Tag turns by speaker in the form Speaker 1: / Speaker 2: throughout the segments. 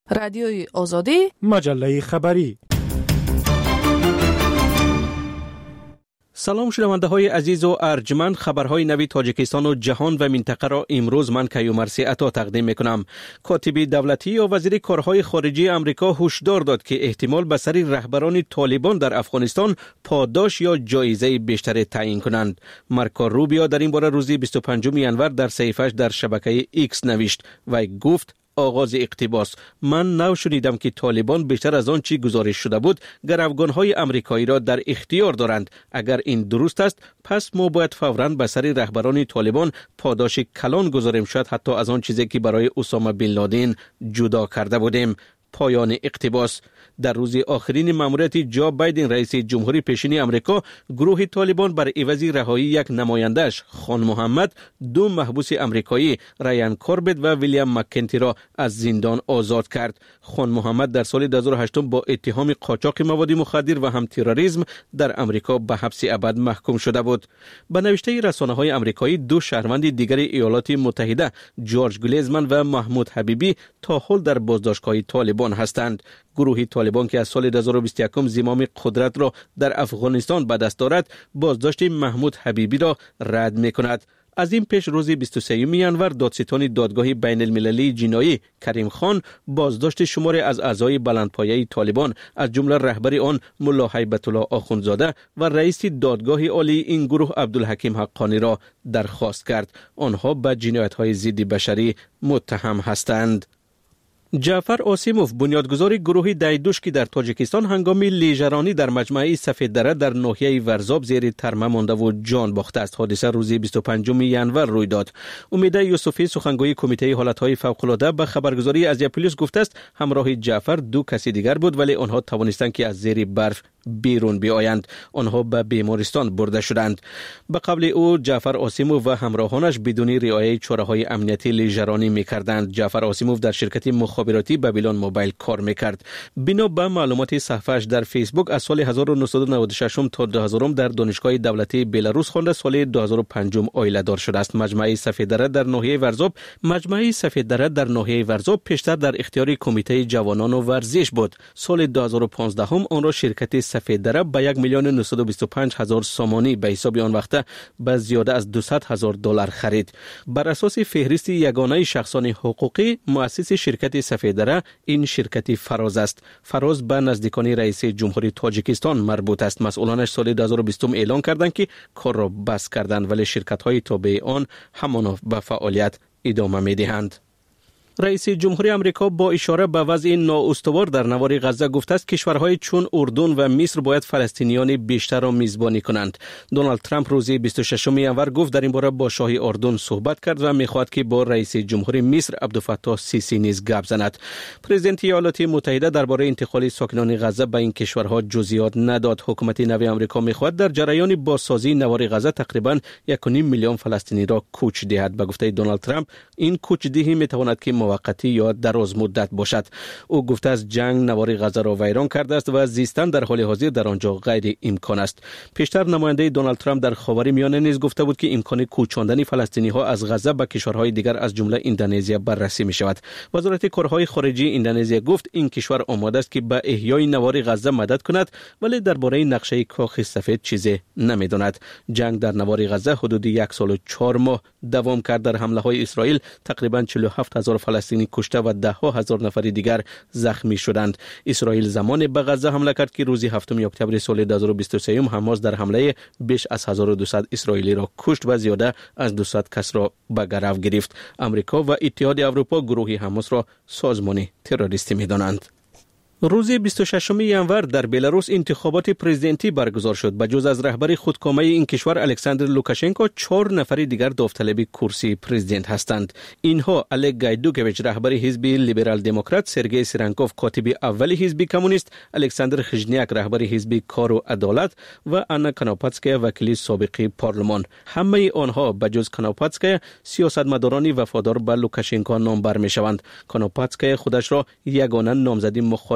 Speaker 1: رادیوی آزادی،
Speaker 2: مجله خبری. سلام شنونده های عزیز و ارجمند، خبرهای نوی تاجیکستان و جهان و منطقه را امروز من کیومرثی عطا تقدیم میکنم. کاتب دولتی یا وزیر کارهای خارجی امریکا هشدار داد که احتمال به سر رهبران طالبان در افغانستان پاداش یا جایزه بیشتر تعیین کنند. مارکو روبیو در این باره روز 25 ینور در صفحه‌اش در شبکه ایکس نوشت و گفت: آغاز اقتباس: من نو شنیدم که طالبان بیشتر از آن چی گزارش شده بود گروگان‌های امریکایی را در اختیار دارند. اگر این درست است، پس ما باید فوراً به سر رهبران طالبان پاداش کلان گذاریم، شاید حتی از آن چیزی که برای اسامه بن لادن جدا کرده بودیم. پایان اقتباس. در روز آخرین مأموریت جو بایدن رئیس جمهوری پیشین امریکا، گروه طالبان بر عوض رهایی یک نماینده‌اش خان محمد، دو محبوس امریکایی رایان کوربت و ویلیام مکنتی را از زندان آزاد کرد. خان محمد در سال 2008 با اتهام قاچاق مواد مخدر و هم تروریسم در امریکا به حبس ابد محکوم شده بود. به نوشته رسانه‌های امریکایی، دو شهروند دیگر ایالات متحده، جورج گلیزمن و محمود حبیبی، تا حال در بازداشتگاه طالبان هستند. گروه طالبان که از سال 2021 زمام قدرت را در افغانستان به دست دارد، بازداشت محمود حبیبی را رد می‌کند. از این پیش روز 23 ینور دادستان دادگاه بین المللی جنایی کریم خان بازداشت شماری از اعضای بلندپایه طالبان، از جمله رهبر آن ملا هیبت الله آخوندزاده و رئیس دادگاه عالی این گروه عبدالحکیم حقانی را درخواست کرد. آنها به جنایت‌های ضد بشری متهم هستند. جعفر آسیموف، بنیادگذار گروه دایدوش که در تاجیکستان هنگام لیژرانی در مجمع سفید دره در ناحیه ورزاب زیر ترمه مانده و جان باخته است. حادثه روز 25 ینور روی داد. امید یوسفی، سخنگوی کمیته حالتهای فوق‌العاده، به خبرگزاری ازیا پلیس گفته است همراه جعفر دو کسی دیگر بود، ولی آنها توانستند که از زیر برف بیرون بیایند. آنها به بیمارستان برده شدند. به قبل او جعفر آسیموف و همراهانش بدون رعایت چاره‌های امنیتی لیژرانی می‌کردند. جعفر آسیموف در شرکت مخابراتی بابیلون موبایل کار می‌کرد. بنا به معلومات صفحه‌اش در فیسبوک، از سال 1996 تا 2000 در دانشگاه دولتی بلاروس خوانده، سال 2005 عائله دار شده است. مجمع سفید دره در ناحیه ورزاب پیشتر در اختیار کمیته جوانان و ورزش بود. سال 2015 آن را شرکت سفید دره به 1,925,000 سامانی به حساب آن وقته به زیاده از $200,000 خرید. بر اساس فهرست یگانه شخصان حقوقی مؤسس شرکت سفید دره، این شرکت فراز است. فراز به نزدیکان رئیس جمهوری تاجیکستان مربوط است. مسئولانش سال 2020 اعلان کردند که کار را بس کردند، ولی شرکت‌های تابع آن همانا به فعالیت ادامه می‌دهند. رئیس جمهوری آمریکا با اشاره به وضع نااستوار در نوار غزه گفته است کشورهای چون اردن و مصر باید فلسطینیان بیشتر را میزبانی کنند. دونالد ترامپ روز 26 ینور گفت در این باره با شاه اردن صحبت کرد و میخواهد که با رئیس جمهوری مصر عبدالفتاح سیسی نیز گپ زند. پرزیدنت ایالات متحده درباره انتقال ساکنان غزه به این کشورها جزئیات نداد. حکومت نو آمریکا میخواهد در جریان بازسازی نوار غزه تقریبا 1.5 میلیون فلسطینی را کوچ دهد. به گفته دونالد ترامپ، این کوچ دهی میتواند که موقتی یا دراز مدت باشد. او گفته است جنگ نوار غزه را ویران کرده است و زیستن در حال حاضر در آنجا غیر امکان است. پیشتر نماینده دونالد ترامپ در خاورمیانه نیز گفته بود که امکان کوچاندن فلسطینی ها از غزه به کشورهای دیگر از جمله اندونزیا بررسی می شود. وزارت کارهای خارجی اندونزیا گفت این کشور آماده است که به احیای نوار غزه مدد کند، ولی درباره نقشه کاخ سفید چیزی نمیداند. جنگ در نوار غزه حدود 1 سال و 4 ماه دوام کرد. در حمله های اسرائیل تقریبا 47,000 فلسطینی کشته و 10,000 نفر دیگر زخمی شدند. اسرائیل زمان به غزه حمله کرد که روز 7 اکتبر سال 2023 حماس در حمله بیش از 1200 اسرائیلی را کشت و زیاده از 200 کس را به گرو گرفت. امریکا و اتحاد اروپا گروه حماس را سازمان تروریستی می‌دانند. روز 26 ینور در بلاروس انتخابات پرزیدنتی برگزار شد. بجز از رهبر خودکامه این کشور الکساندر لوکاشنکو، 4 نفر دیگر داوطلب کرسی پرزیدنت هستند. اینها الک گایدوکویچ رهبر حزب لیبرال دموکرات، سرگئی سیرانکوف کاتب اول حزب کمونیست، الکساندر خژنیاک رهبر حزب کار و عدالت و آنا کاناپاتسکایا وکیل سابق پارلمان. همه آنها بجز کاناپاتسکایا سیاستمدارانی وفادار به لوکاشنکو نام بر می‌شوند. کاناپاتسکایا خودش را یگانه نامزد مخالف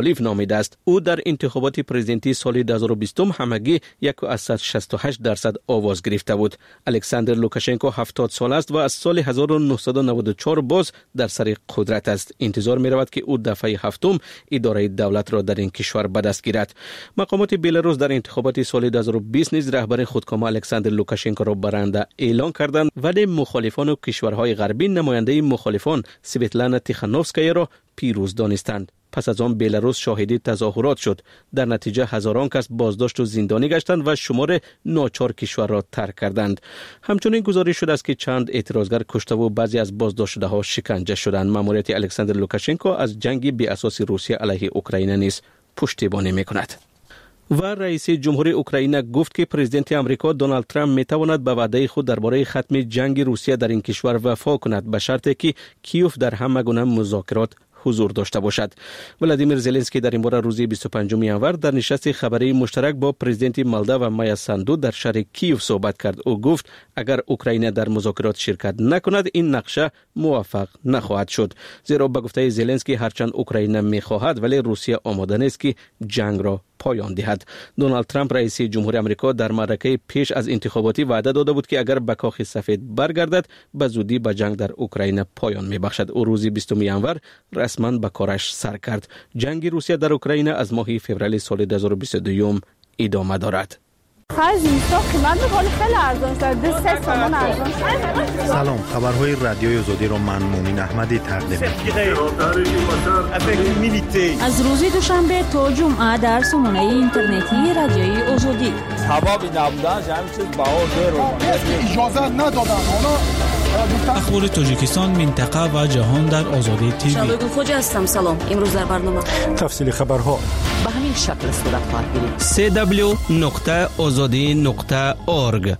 Speaker 2: مخالف نامیده است. او در انتخابات پرزیدنتی سال 2020 همگی 168% آواز گرفته بود. الکساندر لوکاشنکو 70 سال است و از سال 1994 باز در سر قدرت است. انتظار می رود که او دفعه هفتم اداره دولت را در این کشور به دست گیرد. مقامات بلاروس در انتخابات سال 2020 نیز رهبر خودکامه الکساندر لوکاشنکو را برنده اعلان کردند، ولی مخالفان و کشورهای غربی نماینده مخالفان سویتلانا تیخانوفسکایا را پیروز دانستند. پس از آن بلاروس شاهد تظاهرات شد. در نتیجه هزاران کس بازداشت و زندانی گشتند و شمار ناچار کشور را ترک کردند. همچنین گزارش شده است که چند اعتراضگر کشته و بعضی از بازداشت شده ها شکنجه شدند. ماموریت الکساندر لوکاشنکو از جنگ بی اساس روسیه علیه اوکراین نیز پشتیبانی می‌کند. و رئیس جمهور اوکراین گفت که پرزیدنت آمریکا دونالد ترامپ میتواند به وعده خود درباره ختم جنگ روسیه در این کشور وفا کند، به شرطی که کیوف در همه گونه مذاکرات حضور داشته باشد. ولادیمیر زلنسکی در این باره روز 25 ژانویه در نشست خبری مشترک با پرزیدنت مالدو و مایا ساندو در شهر کیوف صحبت کرد. او گفت اگر اوکراین در مذاکرات شرکت نکند این نقشه موفق نخواهد شد، زیرا به گفته زلنسکی هرچند اوکراین میخواهد ولی روسیه آماده نیست که جنگ را پایان دهد. دونالد ترامپ رئیس جمهور آمریکا در معرکه پیش از انتخاباتی وعده داده بود که اگر به کاخ سفید برگردد به زودی به جنگ در اوکراین پایان میبخشد. او روز 20 ژانویه رسما به کارش سر کرد. جنگ روسیه در اوکراین از ماه فوریه سال 2022 ادامه دارد.
Speaker 1: سلام، خبرهای رادیوی آزادی را من مومن احمدی تقدیم می‌کنم.
Speaker 3: از روز دوشنبه تا جمعه در سامانه اینترنتی رادیوی آزادی.
Speaker 4: اجازه ندادن
Speaker 5: اخبار تاجیکستان، منطقه و جهان در آزادی تیوی.
Speaker 3: شباب خوش هستم. سلام. امروز در برنامه
Speaker 1: تفصیل خبرها
Speaker 3: به همین شکل صورت خواهد گرفت.
Speaker 2: www.azadi.org.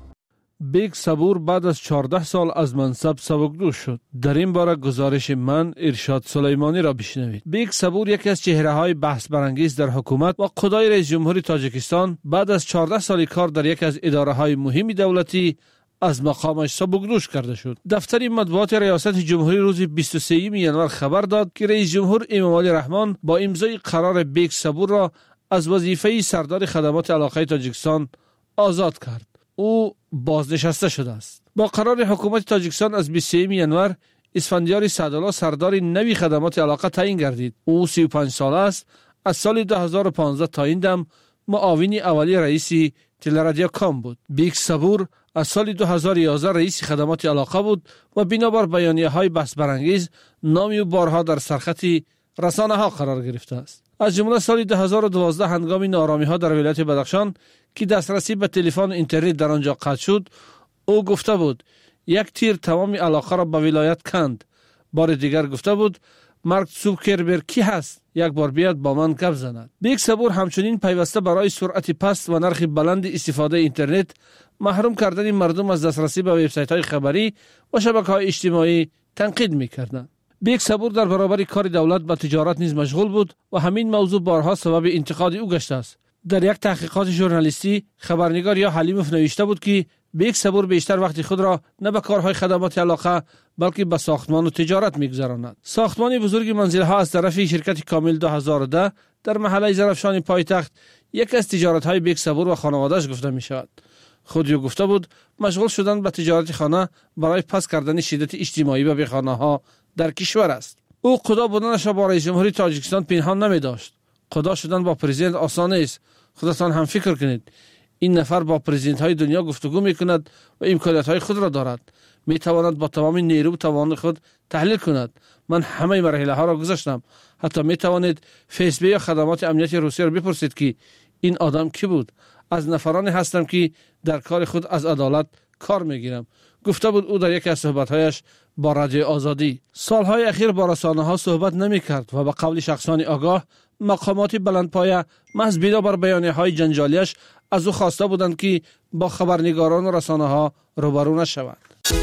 Speaker 6: بیگ صبور بعد از 14 سال از منصب سبکدوش شد. در این باره گزارش من ارشاد سلیمانی را بشنوید. بیگ صبور یکی از چهره‌های بحث برانگیز در حکومت و قضای رئیس جمهوری تاجیکستان بعد از 14 سال کار در یکی از اداره‌های مهم دولتی از مقامش سبکدوش کرده شد. دفتر مطبوعات ریاست جمهوری روز 23 ژانویه خبر داد که رئیس جمهور امامعلی رحمان با امضای قرار بیگ صبور را از وظیفه سردار خدمات علاقه تاجیکستان آزاد کرد. او بازنشسته شده است. با قرار حکومت تاجیکستان از 23 ژانویه اسفندیار سعدالله سردار نوی خدمات علاقه تعیین گردید. او 35 ساله است. از سال 2015 تا این دم معاون اولی رئیس تلرادیو کام بود. بیگ صبور از سال 2011 رئیس خدمات علاقه بود و بنابر بیانیه‌های بحث برانگیز نام او بارها در سرخط رسانه‌ها قرار گرفته است. از جمله سال 2012 هنگام نارامی‌ها در ولایت بدخشان که دسترسی به تلفن اینترنت در آنجا قطع شد، او گفته بود یک تیر تمام علاقه را به ولایت کند. بار دیگر گفته بود مارک زوکربرگ کی هست؟ یک بار بیاد با من گپ زند. بیگ صبور همچنین پیوسته برای سرعت پست و نرخ بلند استفاده اینترنت، محروم کردن مردم از دسترسی به وبسایت‌های خبری و شبکه‌های اجتماعی تنقید می‌کردند. بیگ صبور در برابر کار دولت به تجارت نیز مشغول بود و همین موضوع بارها سبب انتقاد او گشته است. در یک تحقیقات ژورنالیستی خبرنگار یا حلیموف نوشته بود که بیگ صبور بیشتر وقت خود را نه به کارهای خدمات علاقه بلکه به ساختمان و تجارت می‌گذراند. ساختمان بزرگ منزل‌ها از طرف شرکت کامل 2010 در محله زرافشان پایتخت یک از تجارت‌های بیگ صبور و خانواده‌اش گفته می‌شود. خود او گفته بود مشغول شدن به تجارت خانه برای پس کردن شدت اجتماعی و بیخانه‌ها در کشور است. او خدا بودنش را با رئیس جمهوری تاجیکستان پنهان نمی‌داشت. خدا شدن با پرزیدنت آسان است. خودتان هم فکر کنید این نفر با پرزیدنت‌های دنیا گفتگو می‌کند و امکانات‌های خود را دارد. می‌تواند با تمام نیرو و توان خود تحلیل کند. من همه مراحل‌ها را گذشتم. حتی می‌توانید فیسبوک یا خدمات امنیتی روسیه را بپرسید که این آدم کی بود. از نفرانی هستم که در کار خود از عدالت کار می‌گیرم. گفته بود او در یکی از صحبت‌هایش با رادیو آزادی. سال‌های اخیر با رسانه‌ها صحبت نمی‌کرد و به قول شخصان آگاه مقامات بلندپایه محض بنابر بیانیه‌های جنجالیش از او خواسته بودند که با خبرنگاران و رسانه‌ها روبرو نشود.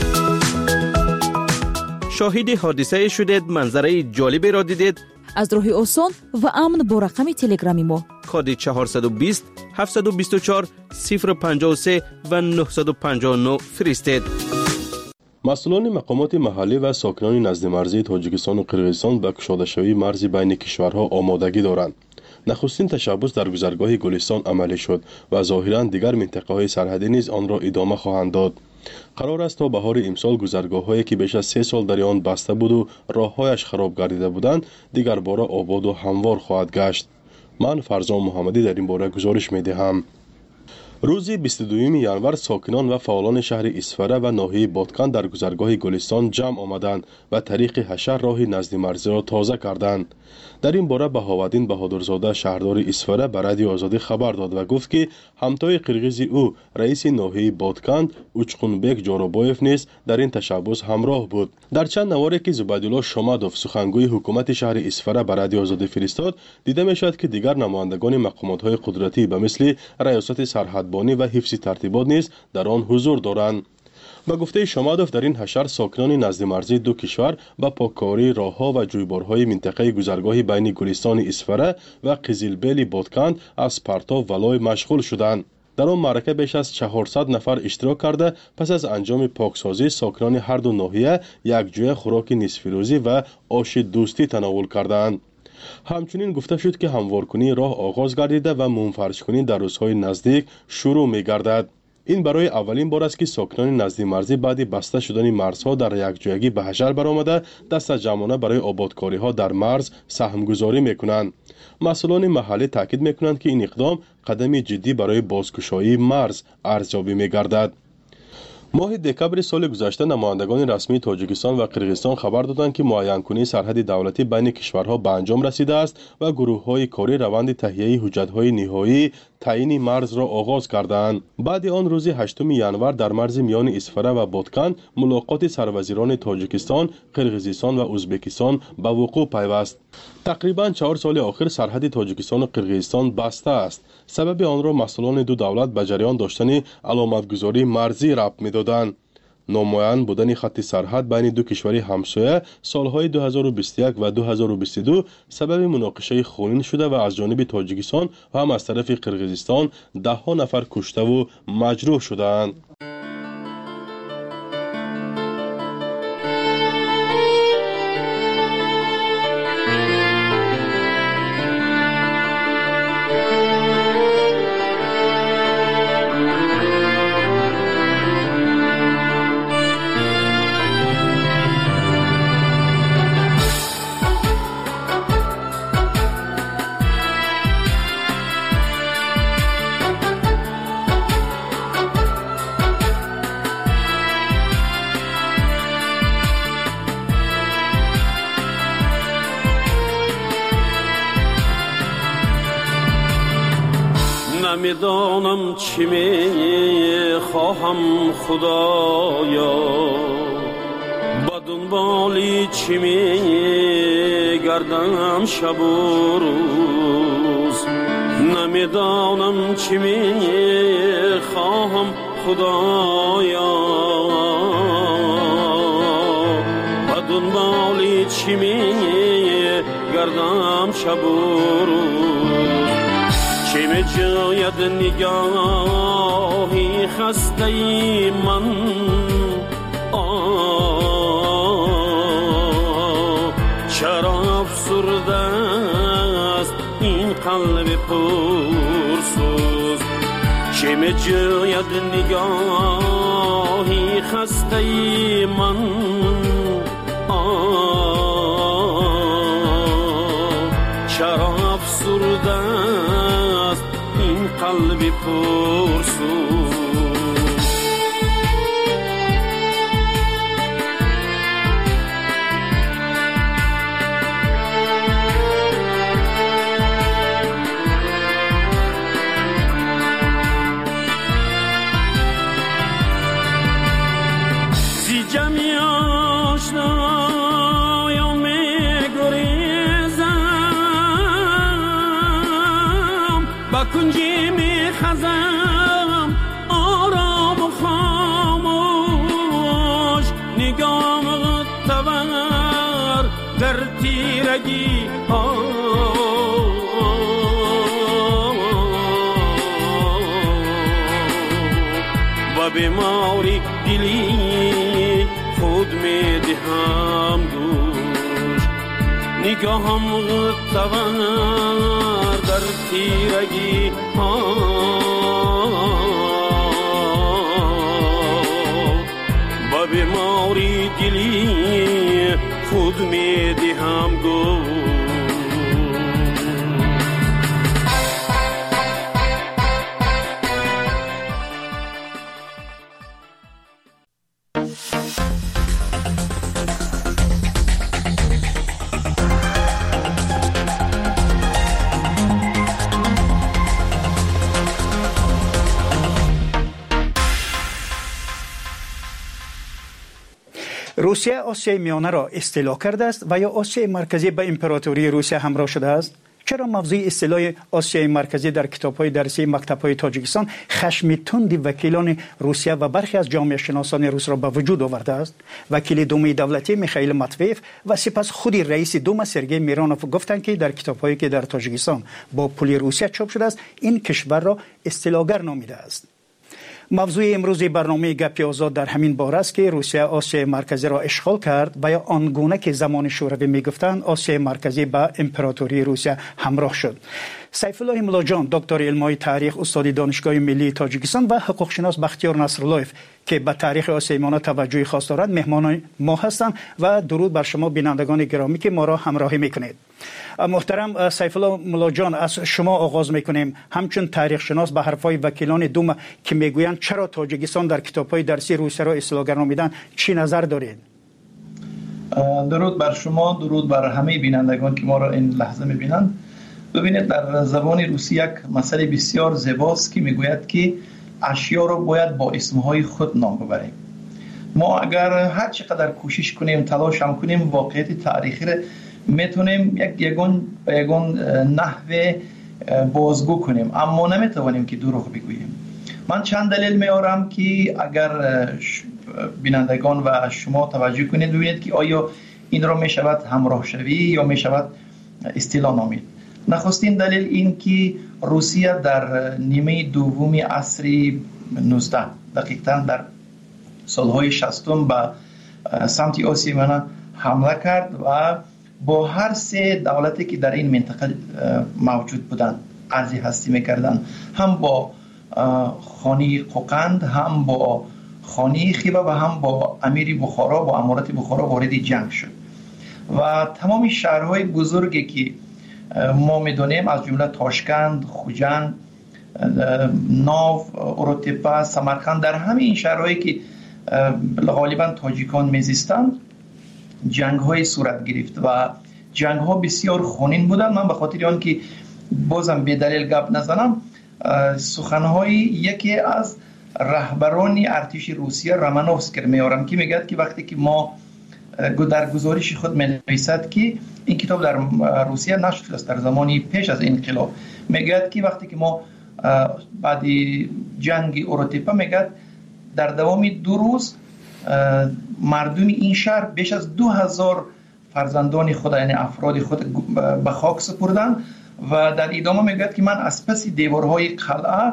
Speaker 2: شاهد حادثه شدید، منظره جالبی را دیدید؟
Speaker 3: از راه آسان و امن با رقم تلگرامی ما
Speaker 2: کد 420 724 053 و 959 فرستید.
Speaker 7: مسئولان مقامات محلی و ساکنان نزد مرزی تاجیکستان و قرقیزستان به گشوده شوی مرز بین کشورها آمادگی دارند. نخستین تشبث در گذرگاه گلستان عملی شد و ظاهراً دیگر منطقه‌های سرحدی نیز آن را ادامه خواهند داد. قرار است تا بهار امسال گذرگاه‌هایی که بیش از 3 سال در آن بسته بود و راه‌هایش خراب گردیده بودند دیگر باره آباد و هموار خواهد گشت. من فرزان محمدی در این باره گزارش می‌دهم. روز 22 ینور ساکنان و فعالان شهر اسفره و ناحیه بادکن در گذرگاه گلستان جمع آمدند و طریق حشر راه نزد مرزی را تازه کردند. در این باره بهاودین بهادرزاده شهردار اسفره به رادیو آزادی خبر داد و گفت که همتای قرقیزی او رئیس ناحیه بادکن اوچقونبک جورابایف نیز در این تشبث همراه بود. در چند نواری که زبیدالله شامدوف سخنگوی حکومت شهر اسفره به رادیو آزادی فرستاد دیده می‌شد که دیگر نمایندگان مقامات‌های قدرتی به مثل ریاست سرحدبانی و حفظ ترتیبات نیز در آن حضور دارند. با گفته شامدوف در این حشر ساکنان نزد مرزی دو کشور با پاککاری راه‌ها و جویبارهای منطقه گذرگاه بین گلستان اسفره و قزلبیل بادکن از پرتاب ولای مشغول شدند. در آن معرکه بیش از 400 نفر اشتراک کرده پس از انجام پاکسازی ساکنان هر دو ناحیه یک جوی خوراک نصف روزی و آش دوستی تناول کردند. همچنین گفته شد که هموارکنی راه آغاز گردیده و منفرش‌کنی در روزهای نزدیک شروع می‌گردد. این برای اولین بار است که ساکنان نزد مرزی بعد بسته شدن مرزها در یک جایگی به حشر برآمده دست جمعانه برای آبادکاری‌ها در مرز سهمگذاری می‌کنند. مسئولان محلی تاکید می‌کنند که این اقدام قدمی جدی برای بازگشایی مرز ارزیابی می‌گردد. ماه دکبر سال گذشته نمایندگان رسمی تاجیکستان و قرقیزستان خبر دادند که معین‌کنی سرحد دولتی بین کشورها به انجام رسیده است و گروه‌های کاری روند تهیه حجت‌های نهایی تعیین مرز را آغاز کردند. بعد آن روز 8 ینور در مرز میان اسفره و بادکن ملاقات سروزیران تاجیکستان، قرقیزستان و ازبکستان به وقوع پیوست. تقریباً 4 سال آخر سرحد تاجیکستان و قرقیزستان بسته است. سبب آن را مسئولان دو دولت به جریان داشتن علامتگذاری مرزی ربط می‌دادند. نامعین بودن خط سرحد بین دو کشور همسایه سالهای 2021 و 2022 سبب مناقشه خونین شده و از جانب تاجیکستان و هم از طرف قرقیزستان ده‌ها نفر کشته و مجروح شدند.
Speaker 8: نمیدانم چی میخواهم خدایا با دنبالی چی میگردم شب و روز نمیدانم چی میخواهم خدایا با دنبالی چی میگردم شب و روز چه می جاید نگاهی خسته ای من چرا افسرده است این قلب پرسوز چه می جاید نگاهی خسته ای من چرا افسرده است این قلب پرسوز زی جمعی آشنایا میگریزم با کنجی میخزم آرام و خاموش نگام تور در تیرگی و بیماری دلی خود می دهم دوش نگاهم تور در تیرگی ها با بیماری دلی خود می دهم دوش.
Speaker 9: روسیه آسیای میانه را استیلا کرده است و یا آسیای مرکزی به امپراتوری روسیه همراه شده است؟ چرا موضوع استیلای آسیای مرکزی در کتاب‌های درسی مکتب‌های تاجیکستان خشم تند وکیلان روسیه و برخی از جامعه شناسان روس را به وجود آورده است؟ وکیل دوم دولتی میخائیل ماتویف و سپس خود رئیس دوم سرگئی میرانوف گفتند که در کتاب‌هایی که در تاجیکستان با پول روسیه چاپ شده است این کشور را استیلاگر نامیده است. موضوع امروز برنامه گپی آزاد در همین باره است که روسیه آسیای مرکزی را اشغال کرد و یا آنگونه که زمان شوروی میگفتند آسیای مرکزی با امپراتوری روسیه همراه شد. سیف الله ملاجان دکتر علمای تاریخ استاد دانشگاه ملی تاجیکستان و حقوق شناس بختیار نصراللهیف که به تاریخ آسیای میانه توجه خاص دارند مهمان ما هستند و درود بر شما بینندگان گرامی که ما را همراهی میکنید. محترم سیف الله ملاجان از شما آغاز میکنیم. همچون تاریخ شناس به حرفای وکیلان دوم که میگویند چرا تاجیکستان در کتاب‌های درسی روسیه را استیلاگر نامیدن چی نظر دارید؟
Speaker 10: درود بر شما، درود بر همه بینندگان که ما را این لحظه میبینند. ببینید در زبان روسی یک مسئله بسیار زیباست که میگوید که اشیا را باید با اسمهای خود نام ببریم. ما اگر هر چقدر کوشش کنیم تلاش هم کنیم واقعیت تاریخی را میتونیم یگون نحوه بازگو کنیم اما نمیتوانیم که دروغ بگوییم. من چند دلیل میارم که اگر بینندگان و شما توجه کنید ببینید که آیا این را میشود همراه شوی یا میشود استیلا نامید. نخستین دلیل این که روسیه در نیمه دوم عصر 19 دقیقاً در سالهای 60 به سمت آسیای میانه حمله کرد و با هر سه دولتی که در این منطقه موجود بودند عرض هستی میکردند، هم با خانی قوقند، هم با خانی خیبه و هم با امیر بخارا با امارت بخارا وارد جنگ شد و تمام شهرهای بزرگی که ما میدونیم از جمله تاشکند، خوجند، ناو، اروتپا، سمرقند، در همه این شهرهایی که غالبا تاجیکان میزیستند جنگ های صورت گرفت و جنگ ها بسیار خونین بودند. من به خاطر آن که بازم به دلیل گپ نزنم سخنهای یکی از رهبران ارتش روسیه رامانوفسکی میارم که میگه که وقتی که ما در گزارش خود می‌نویسد که این کتاب در روسیه نشر شده است در زمانی پیش از انقلاب، میگه که وقتی که ما بعد جنگ اروتپا میگه در دوام 2 روز مردم این شهر بیش از 2000 فرزندان خود یعنی افراد خود به خاک سپردند و در ادامه میگه که من از پس دیوارهای قلعه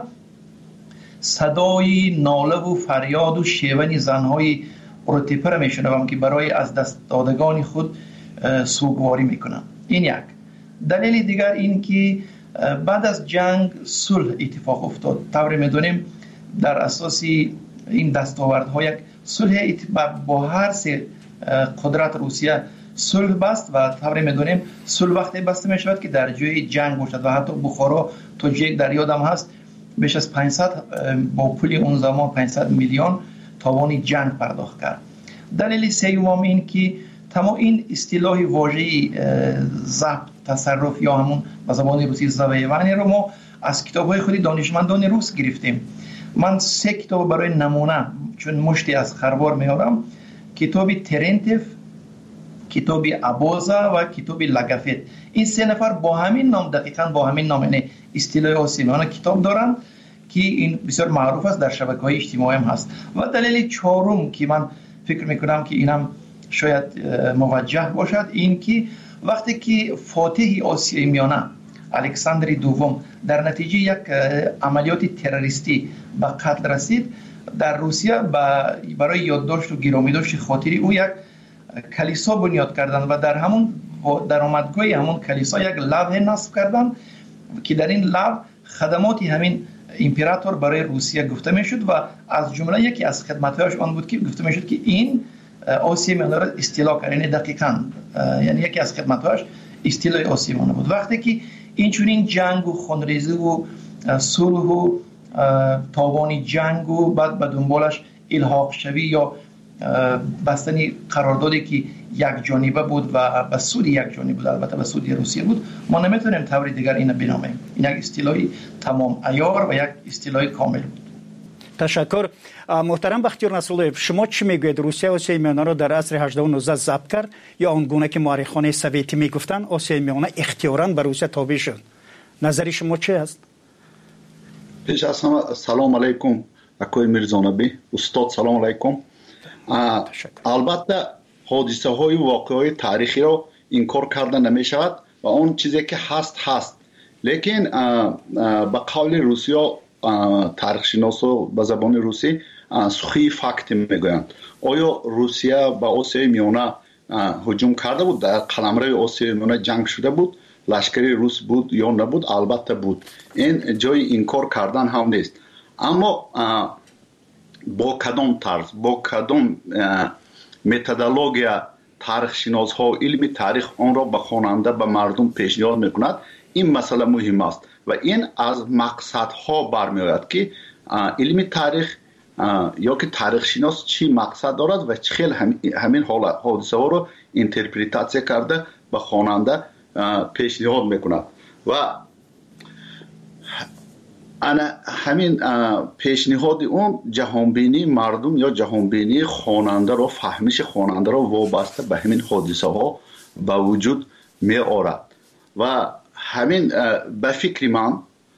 Speaker 10: صدای ناله و فریاد و شیون زنهای اروتپا را میشنوم که برای از دست دادگان خود سوگواری میکنم. این یک دلیل. دیگر این که بعد از جنگ صلح اتفاق افتاد. طوری میدونیم در اساس این دستاوردها یک صلح با هر سه قدرت روسیه صلح بست و طوری میدونیم صلح وقتی بسته میشود که در جای جنگ باشد و حتی بخارا تو جنگ در یادم هست بیش از 500 با پول اون زمان 500 میلیون تاوان جنگ پرداخت کرد. دلیل سوم این که تمام این اصطلاح واژه ضبط تصرف یا همون به زبان روسی زویوانی رو ما از کتاب‌های خود دانشمندان روس گرفتیم. من 3 کتاب برای نمونه چون مشتی از خروار میارم، کتاب ترنتیف، کتاب ابوزا و کتاب لاگافت. این 3 نفر با همین نام دقیقاً با همین نام یعنی اصطلاح آسیمیانه کتاب دارن که این بسیار معروف است در شبکه‌های اجتماعی هم هست. و دلیل چهارم که من فکر میکنم که اینم شاید موجه باشد این که وقتی که فاتح آسیای میانه الکساندر دوم در نتیجه یک عملیات تروریستی به قتل رسید در روسیه برای یادداشت و گرامیداشت خاطری او یک کلیسا بنیاد کردن و در همون درآمدگاه همون کلیسا یک لوح نصب کردن که در این لوح خدماتی همین امپراتور برای روسیه گفته میشد و از جمله یکی از خدماتش آن بود که گفته میشد که این آسیای میانه را استیلا کرد. یعنی دقیقاً یعنی یکی از خدماتش استیلای آسیای میانه بود. وقتی که این جنگ و خونریزی و صلح و تاوان جنگ و بعد به دنبالش الحاق شوی یا بستنی قراردادی که یک جانبه بود و به سود یک جانبه بود، البته به سود روسیه بود، ما نمیتونیم طور دیگر اینو بنامیم. این یک اصطلاحی تمام عیار و یک اصطلاحی کامل بود.
Speaker 9: تشکر. محترم بختیار نصرالله، شما چی میگوید؟ روسیه آسیای میانه را در عصر 18 و 19 ضبط کرد یا آنگونه که مورخان سوویتی میگفتن آسیای میانه اختیاراً به روسیه تابع شد؟ نظر شما چی است؟
Speaker 11: پیش از همه سلام علیکم اکوی میرزانبی استاد، سلام علیکم. البته حادثه های واقعی تاریخی را انکار کرده نمی شود و اون چیزی که هست، لیکن به قول روسیا تاریخ شناسا به زبان روسی سخی فکت میگویند. آیا روسیه به آسیای میانه هجوم کرده بود؟ در قلمرو آسیای میانه جنگ شده بود؟ لشکری روس بود یا نبود؟ البته بود. این جای انکار کردن هم نیست. اما با کدام طرز، با کدام متدولوژیا تاریخ شناس ها علم تاریخ آن را به خواننده به مردم پیشنهاد میکند، این مسئله مهم است و این از مقصد ها برمی آید که علم تاریخ یا که تاریخ شناس چی مقصد دارد و چه همین حادثه ها را اینترپریتاسیون کرده به خواننده پیشنهاد میکند و همین پیشنهاد اون جهانبینی مردم یا جهانبینی خواننده را، فهمش خواننده را وابسته به همین حادثه ها به وجود می آورد و همین به فکر من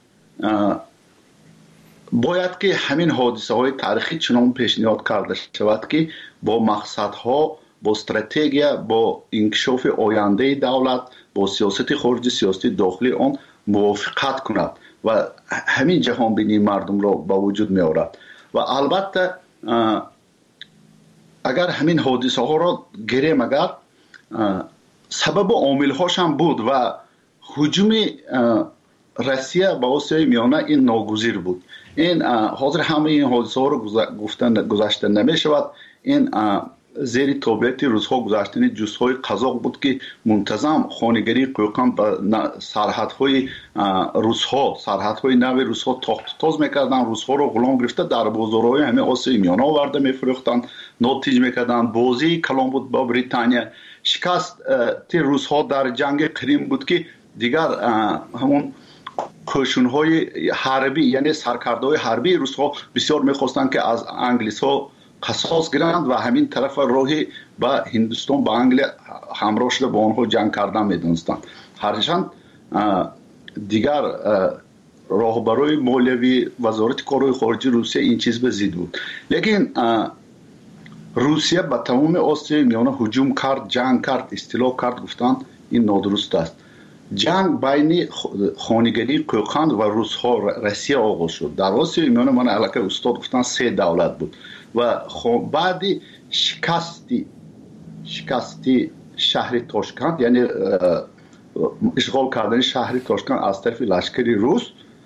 Speaker 11: باید که همین حادثه های تاریخی چنان پیشنهاد کرده شود که با مقصد ها، با استراتژی، با انکشاف آینده دولت، با سیاست خارجی، سیاست داخلی آن موافقت کند و همین جهان بینی مردم را به وجود می آورد. و البته اگر همین حادثه ها را گیریم، اگر سبب و عامل هاش هم بود و هجوم روسیه به آسیای میانه این ناگزیر بود. این حاضر همه این حادثه ها را گذاشته نمی شود. این زیر تابعیت روزها گذاشتن جزهای قزاق بود که منتظم خانگری قوقان به سرحدهای روزها، سرحدهای نو روزها تاخت تاز میکردن، روزها رو غلام گرفته در بازارهای همه آسیای میانه آورده میفروختن، ناتیج میکردن. بازی کلام بود با بریتانیا. شکست تی روزها در جنگ کریم بود که دیگر همون کوشش‌های حربی، یعنی سرکردهای حربی روزها بسیار میخواستند که از انگلیس ها قصاص گیرند و همین طرف راهی به هندوستان، به انگلیس همراه شده با آنها جنگ کردن میدونستند. هرچند دیگر راهبرای مالیوی وزارت کارهای خارجی روسیه این چیز به ضد بود. لیکن روسیه به تمام آسیای میانه هجوم کرد، جنگ کرد، استیلا کرد، گفتند این نادرست است. جنگ بین خانگری قوقند و روس‌ها روسیه آغاز شد. در آسیای میانه من علاقه استاد گفتن 3 دولت بود و بعد شکستی شهر تاشکند، یعنی اشغال کردن شهر تاشکند از طرف لشکری روس،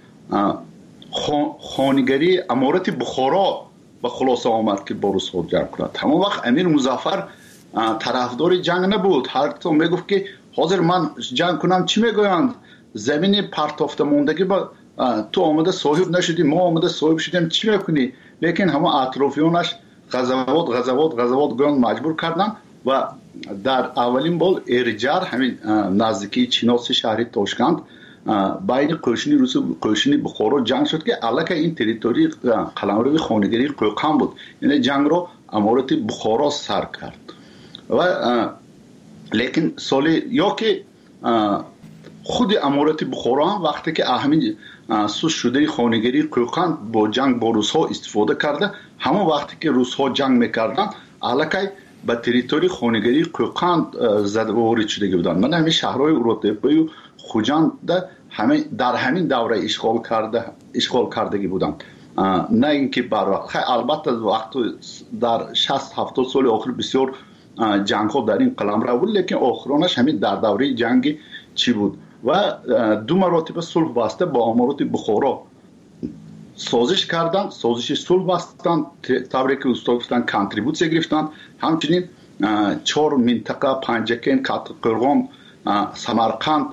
Speaker 11: خانگری امارت بخارا به خلاصه آمد که با روس‌ها جنگ کند. همون وقت امیر مظفر طرفدار جنگ نبود. هر کس میگفت که حاضر من جنگ کنم، چی میگویند؟ زمین پرتافته موندگی با تو آمده صاحب نشدی، ما آمده صاحب شدیم، چی میکنی؟ لیکن همه اطرافیانش غزوات گویان مجبور کردن و در اولین بار ارجار همین نزدیکی چیناس شهری تاشکند بین قوشنی روس و قوشنی بخارا جنگ شد که علاقه این تریتوری قلمرو خانگری قوقان بود. یعنی جنگ رو امارت بخارا سر کرد و لیکن سالی یا که خود امارت بخارا هم وقتی که همین سوس شده خانگری قوقان با جنگ با روس ها استفاده کرده، همون وقتی که روس ها جنگ میکردن علاقه به تریتوری خانگری قوقان زده وارد شده بودن. من همین شهرهای اورودپایی و خوجند در همین دوره اشغال کردگی بودند نه اینکه بر وقت. البته وقت در 60 70 سال آخر بسیار جنگ ها در این قلمرو بود، لیکن آخرانش همین در دوره جنگ چی بود و 2 مراتب صلح بسته با امارات بخارا سازش کردن، سازش صلح بستن، تبریک اوستا گفتن کانتریبوت گرفتن. همچنین 4 منطقه پنجکین، قرغان، سمرقند،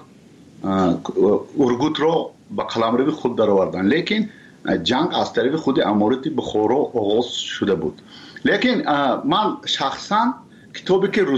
Speaker 11: ارگوت را به قلمرو خود درآوردن. لیکن جنگ از طریق خود امارات بخارا آغاز شده بود. لیکن من شخصا کتابی که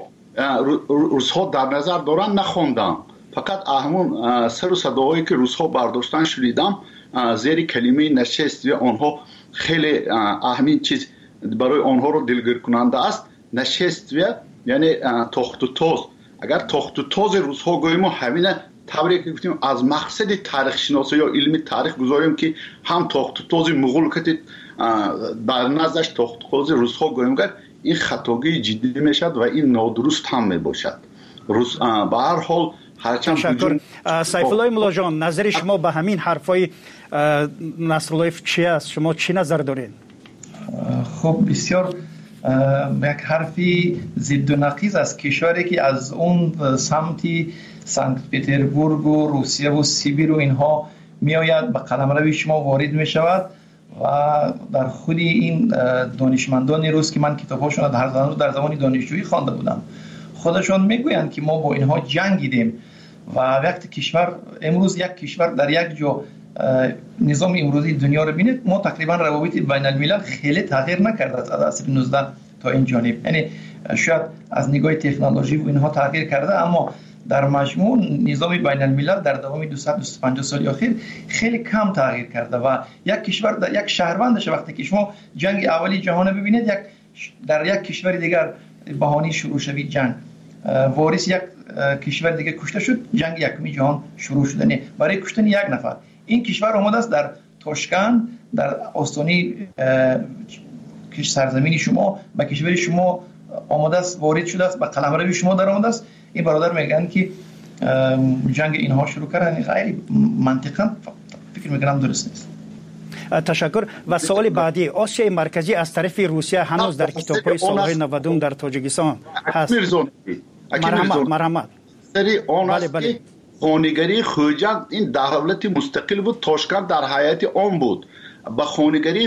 Speaker 11: روس‌ها در نظر دارن نخوندم، فقط همون سر و صداهایی که روس‌ها برداشتن شنیدم. زیر کلمه نشست و آنها خیلی اهمین چیز برای آنها رو دلگیر کننده است. نشست و یعنی تخت و تاز. اگر تخت و تاز روس‌ها گوییم همین تبریک گفتیم از مقصد تاریخ شناسی یا علم تاریخ گذاریم که هم تخت و تاز مغول که در نظرش تخت و تاز روس‌ها گوییم که این خطاگی جدی میشد و این نادرست هم میباشد. به هر حال
Speaker 9: تشکر. سیفالله ملا جان، نظر شما به همین حرفای نصرالله چی است؟ شما چی نظر دارین؟
Speaker 10: خب بسیار یک حرفی ضد و نقیض است. کشوری که از اون سمتی سنت پترزبورگ و روسیه و سیبیر و اینها میآید به قلمرو شما وارد می شود و در خود این دانشمندان روس که من کتاب‌هاشون در زمان دانشجویی خوانده بودم خودشون میگویند که ما با اینها جنگیدیم و وقتی کشور امروز یک کشور در یک جا نظام امروزی دنیا رو بینید، ما تقریبا روابط بین الملل خیلی تغییر نکرده از عصر 19 تا این جانب. یعنی شاید از نگاه تکنولوژی و اینها تغییر کرده، اما در مجموع نظام بین الملل در دوام 250 سال اخیر خیلی کم تغییر کرده و یک کشور در یک شهروندش وقتی که شما جنگ اولی جهان ببینید در یک کشور دیگر بهانه شروع شوید جنگ، وارث یک کشور دیگه کشته شد، جنگ یکمی جهان شروع شده. نه برای کشتن یک نفر این کشور آمده است در تاشکند در آستانه سرزمین شما به کشور شما آمده است، وارد شده است، به قلمرو شما در آمده است. این برادر میگن که جنگ اینها شروع کردن، غیر منطقاً فکر میکنم درست نیست.
Speaker 9: تشکر. و سوال بعدی، آسیای مرکزی از طرف روسیه هنوز در کتاب‌های سالهای 90 در تاجیکستان هست. مرحمت
Speaker 11: سری آن است که خانگری خوجند این دولت مستقل بود، تاشکند در حیات آن بود. به خانگری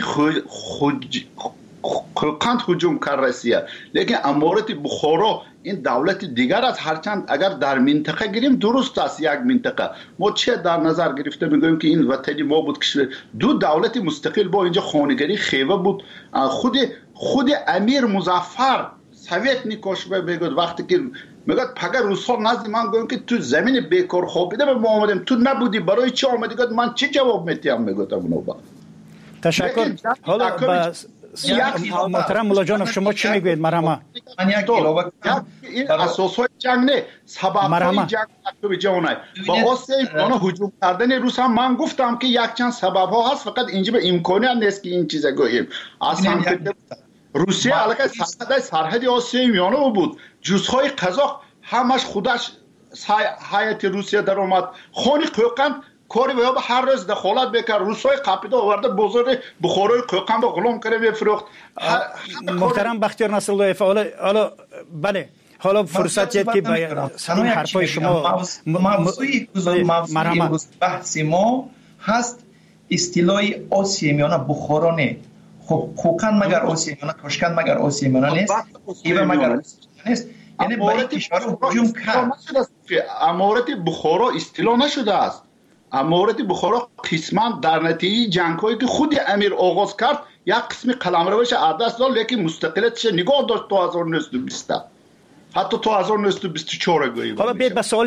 Speaker 11: قند هجوم کرد روسیه، لیکن امارات بخارا این دولت دیگر است. هرچند اگر در منطقه گیریم درست است، یک منطقه ما چه در نظر گرفته میگوییم که این وطنی ما بود، کشور دو دولت مستقل با اینجا خانگری خیوه بود. خود امیر مظفر سویت نیکاش میگوید وقتی که میگوید پگه روس‌ها نزد من گویم که تو زمین بیکار خوابیده به ما آمدیم، تو نبودی، برای چی آمدی؟ گفت من چه جواب میتیم؟ میگوید نوبا.
Speaker 9: تشکر. حالا محترم ملا جان شما چی میگوید؟ مرحمت.
Speaker 11: این اساسهای جنگ نه، سبب‌های جنگ مکتوب جهانی با آسیای اونا هجوم کردن روس هم من گفتم که یک چند سبب‌ها هست، فقط اینجا به امکانی هم نیست که این چیزا گوییم. اصلا روسیه علاقه سرحد آسیای میانه بود، جزهای قزاق همش خودش هیئت روسیه در اومد. خانی قوقند کاری به هر روز دخالت بکرد، روسای قاپیدا آورده بازار بخارای قوقند به غلام کرده میفروخت.
Speaker 9: محترم بختیار نصرالله، حالا بله، حالا فرصتیه که به این حرفای شما
Speaker 10: موضوعی بحث ما هست اصطلاح آسیای میانه بخارا نه. خب قوقند مگر آسیای میانه، تاشکند مگر آسیای میانه نیست، ایوه مگر آسیای نیست. یعنی برای کشور هجوم کرد.
Speaker 11: امارات بخارا اصطلاح نشده است. امارات بخارا قسما در نتیجه جنگ‌هایی که خود امیر آغاز کرد یک قسمی قلمروش عدس داد، لیکن مستقلیتش نگاه داشت تا 1920 حتی تا 1924 گوییم.
Speaker 9: حالا بیاید به سوال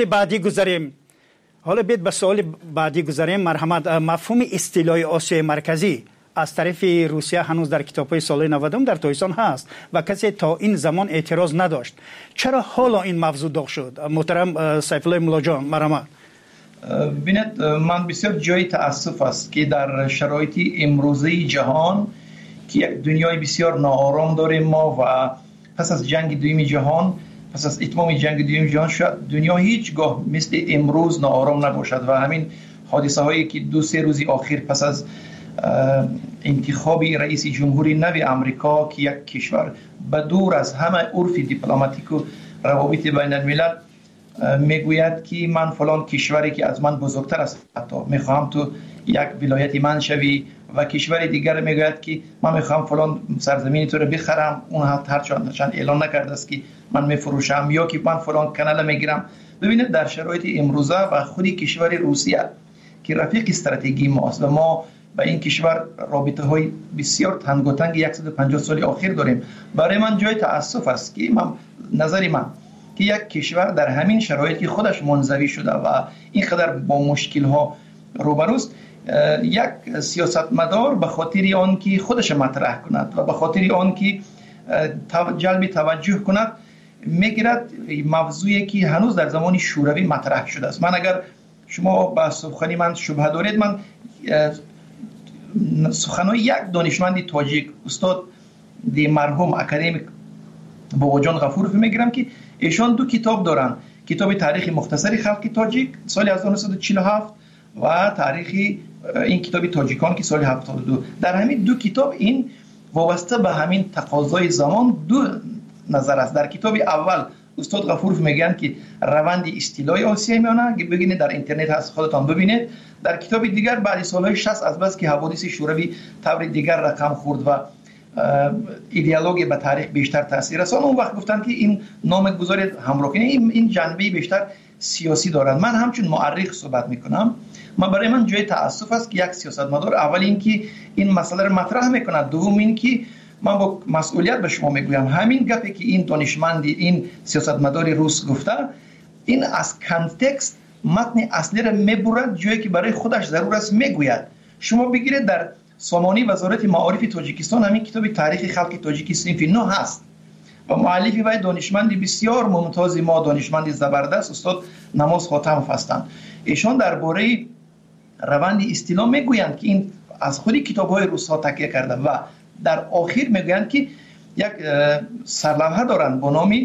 Speaker 9: بعدی گذاریم. مرحمت. مفهوم اصطلاح آسیای مرکزی از طرف روسیه هنوز در کتاب‌های سال 90 در تاجیکستان هست و کسی تا این زمان اعتراض نداشت. چرا حالا این موضوع داغ شد؟ محترم سیفالله ملا جان، مرحمت.
Speaker 10: ببینید، من بسیار جای تأسف است که در شرایط امروزی جهان که یک دنیای بسیار ناآرام داریم ما و پس از جنگ دوم جهان، پس از اتمام جنگ دوم جهان شاید دنیا هیچگاه مثل امروز ناآرام نباشد و همین حادثه هایی که 2-3 روزی آخر پس از انتخاب رئیس جمهوری نو آمریکا که یک کشور به دور از همه عرف دیپلماتیک و روابط بین الملل میگوید که من فلان کشوری که از من بزرگتر است حتی میخوام تو یک ولایت من شوی و کشور دیگر میگوید که من میخوام فلان سرزمین تو رو بخرم، اون هرچند اعلان نکرده است که من میفروشم، یا که من فلان کانال میگیرم. ببینید در شرایط امروزه و خودی کشور روسیه که رفیق استراتژی ماست و ما با این کشور رابطه های بسیار تنگاتنگ 150 سال اخیر داریم، برای من جای تاسف است که نظر من که یک کشور در همین شرایطی خودش منزوی شده و اینقدر با مشکل ها روبروست، یک سیاستمدار به خاطر آن که خودش مطرح کند و به خاطر آن که جلب توجه کند میگیرد موضوعی که هنوز در زمان شوروی مطرح شده است. من اگر شما با سخنی من شبهه دارید، من سخنهای یک دانشمند تاجیک استاد دی مرحوم اکادمیک باباجان غفورов میگیرم که ایشان دو کتاب دارن، کتاب تاریخ مختصری خلق تاجیک سال 1947 و تاریخ این کتاب تاجیکان که سال 72. در همین دو کتاب این وابسته به همین تقاضای زمان دو نظر است. در کتاب اول استاد غفورов میگن که روند استیلای آسیای میانه، ببینید در اینترنت هست خودتان ببینید. در کتاب دیگر بعد سالهای 60 از بس که حوادث شوروی طور دیگر رقم خورد و ایدئولوژی به تاریخ بیشتر تاثیر رساند، اون وقت گفتن که این نام گذاری همراه کنید این جنبه بیشتر سیاسی دارد. من همچون مورخ صحبت میکنم، برای من جای تاسف است که یک سیاستمدار اول این که این مسئله رو مطرح میکند، دوم این که من با مسئولیت به شما میگویم همین گپی که این دانشمندی این سیاستمدار روس گفته، این از کانتکست متن اصلی را میبرد جایی که برای خودش ضرور است میگوید. شما بگیرید در سامانه وزارت معارف تاجیکستان همین کتاب تاریخ خلق تاجیک صنف 9 هست و مؤلفی و دانشمندی بسیار ممتاز ما، دانشمندی زبردست استاد نماز خاتمov هستند. ایشان درباره روند استیلا میگویند که این از خودی کتاب‌های روس‌ها تکیه کرده و در آخر میگویند که یک سرلوحه دارند با نام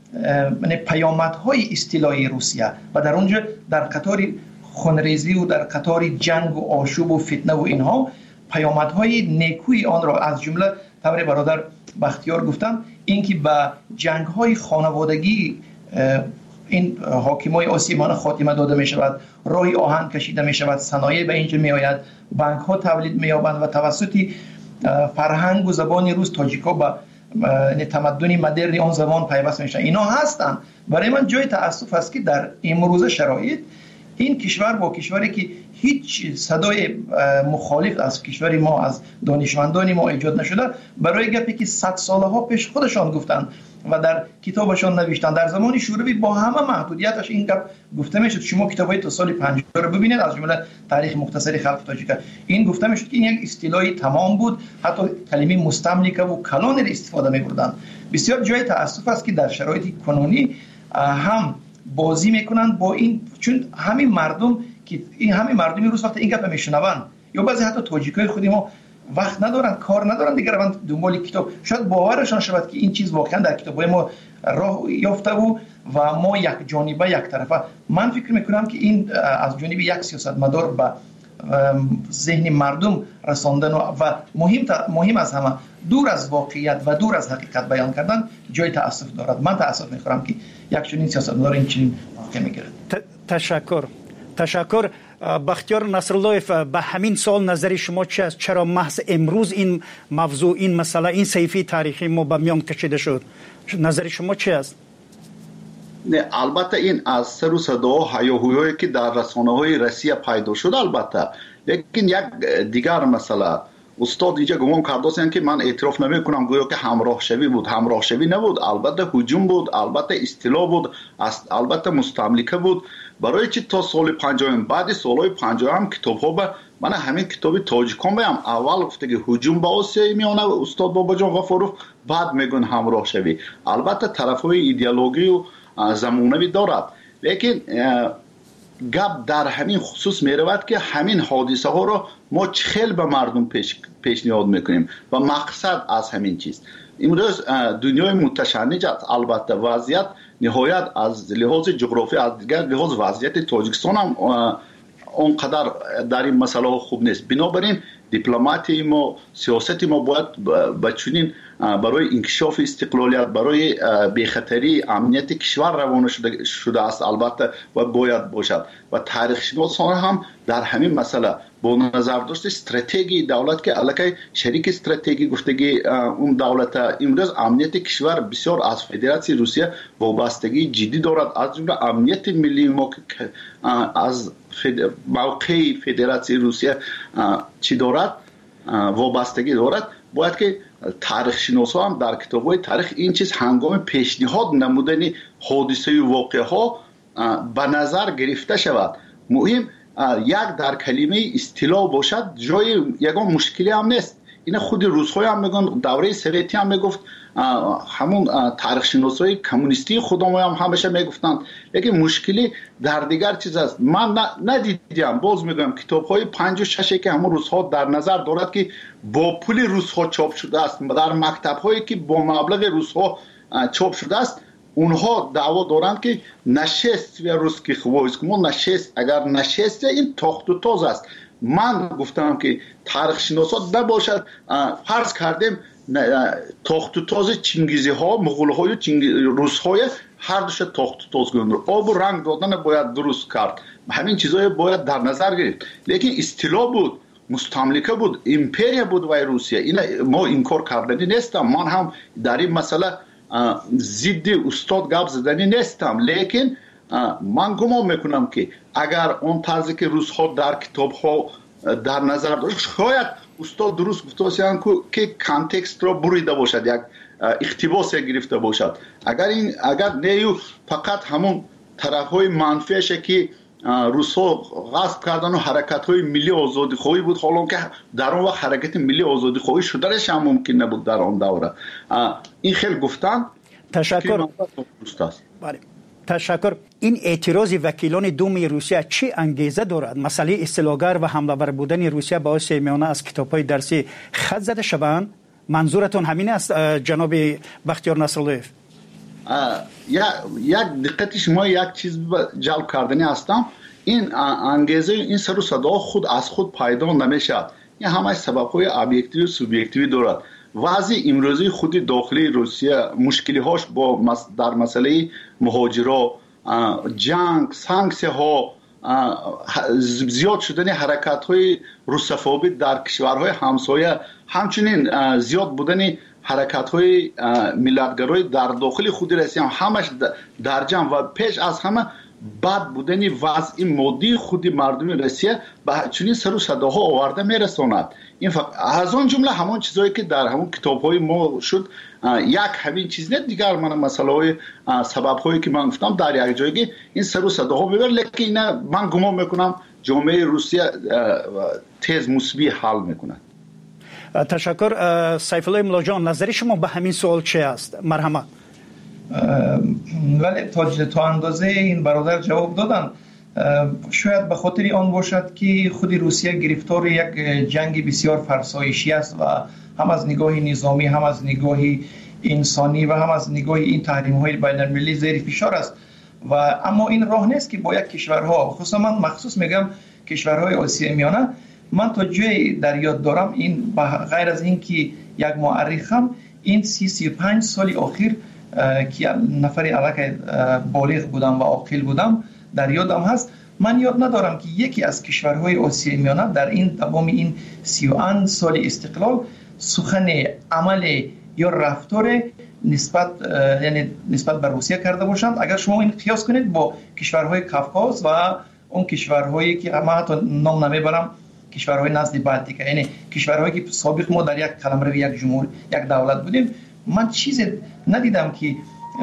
Speaker 10: پیامدهای استیلای روسیه و در اونجا در قطار خونریزی و در قطار جنگ و آشوب و فتنه و اینها پیامدهای نیکوی آن را از جمله طور برادر بختیار گفتن، اینکه به جنگ‌های خانوادگی این حاکمای آسیمان خاتمه داده می شود، راه آهن کشیده می شود، صنایع به اینجا می آید، بانک ها تولید می یابند و توسط فرهنگ و زبان روس تاجیکا به تمدن مدرن آن زمان پیوست می شود. اینا هستند. برای من جای تاسف است که در امروزه شرایط این کشور با کشوری که هیچ صدای مخالف از کشور ما از دانشمندان ما ایجاد نشده، برای گپی که 100 سالها پیش خودشان گفتند و در کتابشان نوشتن در زمان شوروی با همه محدودیتش این گپ گفته میشد. شما کتابای تا سال 50 رو ببینید، از جمله تاریخ مختصری خلق تاجیک، این گفته میشد که این یک اصطلاحی تمام بود، حتی کلمه مستملکه و کلان را استفاده می‌بردند. بسیار جای تاسف است که در شرایط کنونی هم بازی میکنند با این، چون همین مردم که این همین مردمی روز وقت این گپ میشنوند یا بعضی حتی تاجیکای خودی ما وقت ندارن، کار ندارن دیگه، روند دنبال کتاب، شاید باورشان شود که این چیز واقعا در کتابای ما راه یافته و ما یک جانبه یک طرفه. من فکر میکنم که این از جانب یک سیاستمدار به ذهن مردم رساندن و مهم از همه دور از واقعیت و دور از حقیقت بیان کردن جای تاسف دارد. من تاسف میخورم که یک چنین سیاستمدار این چنین واقع میگیرد.
Speaker 9: تشکر. بختیار نصراللهیف، به همین سال نظر شما چی است؟ چرا محض امروز این موضوع، این مسئله، این صحیفه تاریخی ما به میان کشیده شد؟ نظر شما چی است؟
Speaker 11: نه، البته این از سر و صدا و هیاهویی که در رسانه‌های روسیه پیدا شد البته، لیکن یک دیگر مسئله استاد اینجا گمان کرده که من اعتراف نمی‌کنم گویا که همراه شوی بود. همراه شوی نبود، البته هجوم بود، البته استیلا بود، البته مستملکه بود. برای چی تا سال 50 بعد سالهای 50 هم کتاب‌ها به من همین کتاب تاجیکان بهم اول گفته که هجوم به آسیای میانه استاد باباجان غفورov، بعد میگن همراه شوی. البته طرف‌های ایدئولوژی و زمانوی دارد، لیکن گپ در همین خصوص میرود که همین حادثه ها را ما چخیل به مردم پیشنهاد میکنیم و مقصد از همین چیز امروز دنیای متشنج است. البته وضعیت نهایت از لحاظ جغرافی، از دیگر لحاظ وضعیت تاجیکستان هم اونقدر در این مسئله خوب نیست. بنابراین دیپلماتی ما سیاست ما باید بچونین برای انکشاف استقلالیت برای بی‌خطری امنیت کشور روانه شده است البته و باید باشد و تاریخ شناسان هم در همین مسئله با نظر داشت استراتژی دولت که الکی شریک استراتژی گفتگی اون دولت امروز امنیت کشور بسیار از فدراسیون روسیه وابستگی جدی دارد از جمله امنیت ملی ما از موقع فدراسیون روسیه چی دارد وابستگی دارد باید که تاریخ شناسان هم در کتاب‌های تاریخ این چیز هنگام پیشنهاد نمودن حادثه و واقعه ها به نظر گرفته شود مهم یک در کلمه اصطلاح باشد جای یگان مشکلی هم نیست این خود روس‌ها هم میگن دوره سوئیتی هم میگفت همون تاریخ شناسای کمونیستی خودمون هم همیشه میگفتند لیکن مشکلی در دیگر چیز است من ندیدم باز میگم کتاب‌های 5 و 6 که همون روس‌ها در نظر دارد که با پول روس‌ها چاپ شده است در مکتب‌هایی که با مبلغ روس‌ها چاپ شده است اونها دعوا دارند که نشست و روسکی خوایسکمون نشست اگر نشست این تاخت و تاز است من گفتم که تاریخ شناسات نباشد فرض کردیم تاخت و تاز چنگیزی ها مغول های و روس های هر دوش تاخت و تاز گذاشتن آب و رنگ دادن باید درست کرد همین چیزای باید در نظر گرفت لیکن اصطلاح بود مستملکه بود امپریا بود و روسیه این ما انکار کردنی نیستم من هم در این مسئله ضد استاد گپ زدنی نیستم لیکن من گمان میکنم که اگر اون طرزی که روس ها در کتاب ها در نظر داشت شاید استاد درست گفته باشند که کانتکست را بریده باشد یک اقتباس گرفته باشد اگر نیو فقط همون طرف های منفیش که روس ها غصب کردن و حرکت های ملی آزادی خواهی بود حالا که در اون وقت حرکت ملی آزادی خواهی شدنش هم ممکن نبود در اون دوره این خیلی گفتن
Speaker 9: تشکر بله تشکر این اعتراض وکیلان دوم روسیه چه انگیزه دارد مسئله اصطلاحگر و حمله بودن روسیه به آسیای میانه از کتاب‌های درسی خط زده شوند منظورتون همین است جناب بختیار نصراللهیف
Speaker 11: یک دقت شما یک چیز جلب کردنی هستم این انگیزه این سر و صدا خود پیدا نمیشد این همه سبب‌های ابجکتیو و سوبژکتیو دارد وضع امروزی خود داخلی روسیه مشکلی هاش با در مسئله مهاجرا جنگ سانکسیون ها زیاد شدن حرکت های روسفوبی در کشورهای همسایه همچنین زیاد بودن حرکت های ملتگرای در داخل خود روسیه همش در جمع و پیش از همه بد بودن وضع مادی خود مردم روسیه به چنین سر و صداها آورده میرساند این از اون جمله همون چیزایی که در همون کتاب‌های ما شد یک همین چیز نه دیگر من مسائل سبب‌هایی که من گفتم در یک جایی این سر و صداها میبره لیکن من گمان میکنم جامعه روسیه تیز مثبت حل میکنه
Speaker 9: تشکر سیف الله ملا جان نظر شما به همین سوال چه است مرحمت
Speaker 10: ولی تا اندازه این برادر جواب دادن شاید به خاطر آن باشد که خود روسیه گرفتار یک جنگ بسیار فرسایشی است و هم از نگاه نظامی هم از نگاه انسانی و هم از نگاه این تحریم‌های بین‌المللی زیر فشار است و اما این راه نیست که با یک کشورها خصوصا من مخصوص میگم کشورهای آسیای میانه من تا جای در یاد دارم این غیر از این که یک مورخم این 35 سال اخیر که نفری علاقه بالغ بودم و عاقل بودم در یادم هست من یاد ندارم که یکی از کشورهای آسیای میانه در این تمام این 31 سال استقلال سخن عمل یا رفتار نسبت به روسیه کرده باشند اگر شما این قیاس کنید با کشورهای کافکاز و اون کشورهایی که من حتی نام نمیبرم کشورهای نزد بالتیک یعنی کشورهایی که سابق ما در یک قلمرو یک جمهور یک دولت بودیم من چیزی ندیدم که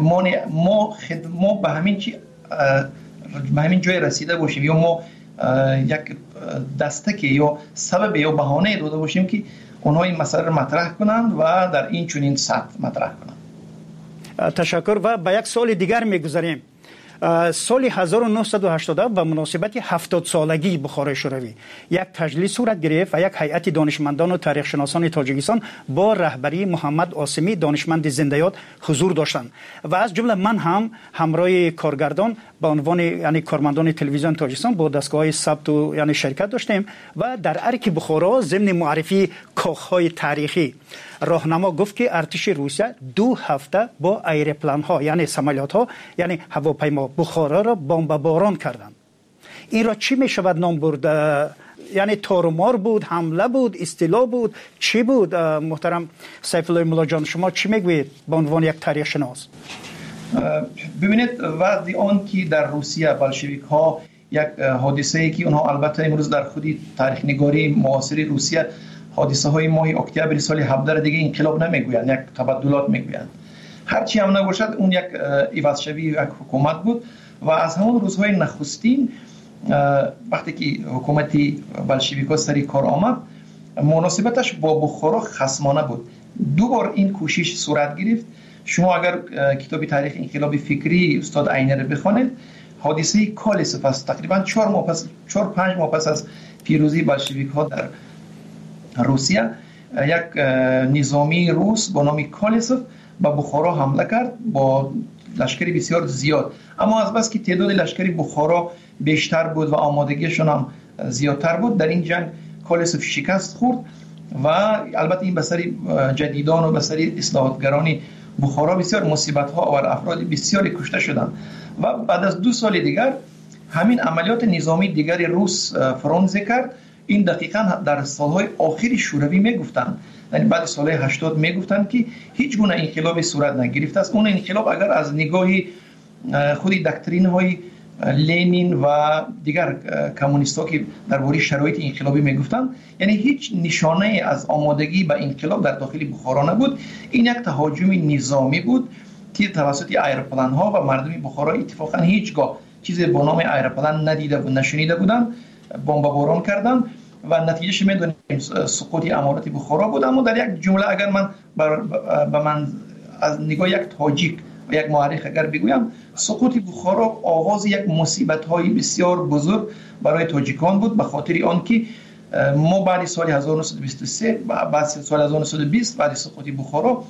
Speaker 10: ما به همین جای رسیده باشیم یا ما یک دستک یا سبب یا بهانه داده باشیم که اونها این مسئله رو مطرح کنند و در این چنین سطح مطرح کنند.
Speaker 9: تشکر و به یک سوال دیگر میگذاریم سال 1980 و مناسبت 70 سالگی بخارای شوروی یک تجلیس صورت گرفت و یک هیئت دانشمندان و تاریخ شناسان تاجیکستان با رهبری محمد عاصمی دانشمند زنده‌یاد حضور داشتند و از جمله من هم همراه کارگردان به عنوان یعنی کارمندان تلویزیون تاجیکستان با دستگاه ثبت و یعنی شرکت داشتیم و در ارک بخارا ضمن معرفی کاخهای تاریخی راهنما گفت که ارتش روسیه 2 هفته با ایروپلان ها یعنی سمالیات ها یعنی هواپیما بخارا را بمباران کردند. این را چی می شود نام برد؟ یعنی تارمار بود، حمله بود، استیلا بود، چی بود؟ محترم سیف الله مولا جان شما چی میگویید به عنوان یک تاریخ شناس؟
Speaker 10: ببینید وقتی آن که در روسیه بلشویک ها یک حادثه ای که اونها البته امروز در خودی تاریخ نگاری معاصر روسیه حادثه های ماه اکتبر سال 17 دیگه انقلاب نمیگویند، یک تبدلات میگویند. هرچی هم نباشد اون یک عوض شوی یک حکومت بود و از همون روزهای نخستین وقتی که حکومت بلشویک‌ها سری کار آمد مناسبتش با بخارا خصمانه بود. 2 بار این کوشش صورت گرفت. شما اگر کتاب تاریخ انقلاب فکری استاد عینی رو بخونید حادثه کالسوف است تقریبا 4-5 ماه پس از پیروزی بلشویک‌ها در روسیه یک نظامی روس با نام کالسوف به بخارا حمله کرد با لشکری بسیار زیاد، اما از بس که تعداد لشکری بخارا بیشتر بود و آمادگیشون هم زیادتر بود در این جنگ کالسوف شکست خورد و البته این بسری جدیدان و بسری اصلاحاتگرانی بخارا بسیار مصیبت ها و افراد بسیاری کشته شدند و بعد از 2 سال دیگر همین عملیات نظامی دیگر روس فرانسه کرد. این دقیقاً در سالهای آخری شوروی میگفتند، یعنی بعد سالهای 80 میگفتند که هیچ گونه انقلابی صورت نگرفته است. اون انقلاب اگر از نگاهی خودی دکترین های لنین و دیگر کمونیست‌ها که درباره شرایط انقلابی میگفتند یعنی هیچ نشانه از آمادگی به انقلاب در داخل بخارا نبود. این یک تهاجم نظامی بود که توسط ایروپلان ها و مردم بخارا اتفاقا هیچگاه چیزی به نام ایروپلان ندیده و نشنیده بودند، بمباران کردند و نتیجهش میدونیم سقوط امارات بخارا بود. اما در یک جمله اگر من به من از نگاه یک تاجیک و یک مورخ اگر بگویم سقوط بخارا آغاز یک مصیبت های بسیار بزرگ برای تاجیکان بود، به خاطر آنکه ما بعد سال 1923 بعد سال 1920 بعد سقوط بخارا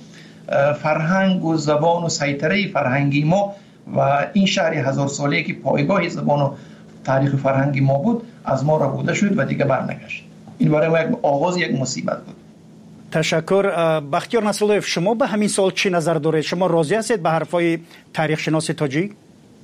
Speaker 10: فرهنگ و زبان و سیطره فرهنگی ما و این شهر 1000 ساله‌ای که پایگاه زبان و تاریخ فرهنگی ما بود از ما ربوده شد و دیگه برنگشت. این برای ما یک آغاز یک مصیبت بود.
Speaker 9: تشکر. بختیار نصراللهیف شما به همین سال چی نظر دارید؟ شما راضی هستید به حرفای تاریخ شناس تاجیک؟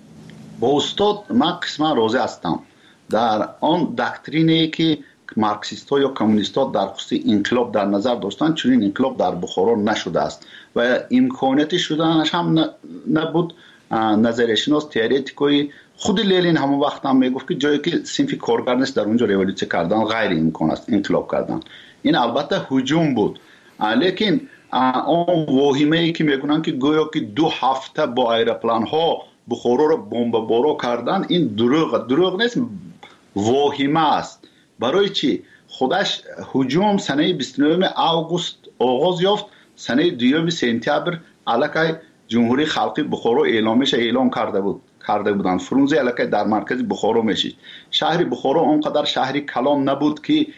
Speaker 11: با استاد من قسما راضی هستم. در آن دکترینی که مارکسیست ها یا کمونیست ها در خصوص انقلاب در نظر داشتند چنین انقلاب در بخارا نشده است و امکاناتی شدنش هم نبود. نظریه شناس تئوریتیکوی خود لنین همون وقت هم میگفت که جایی که صنف کارگر نیست در اونجا ریولوسیون کردن غیر امکان است، انقلاب کردن. این البته هجوم بود، لیکن اون واهمه ای که میگن که گویا که 2 هفته با ایروپلان ها بخارا رو بمباران کردن این دروغ نیست، واهمه است. برای چی؟ خودش هجوم سنه 29 آگوست آغاز یافت، سنه 2 سپتامبر علیه جمهوری خلقی بخارا اعلام کرده بودند. فرانسه علیه در مرکز بخارا میشید. شهر بخارا اونقدر شهری کلان نبود که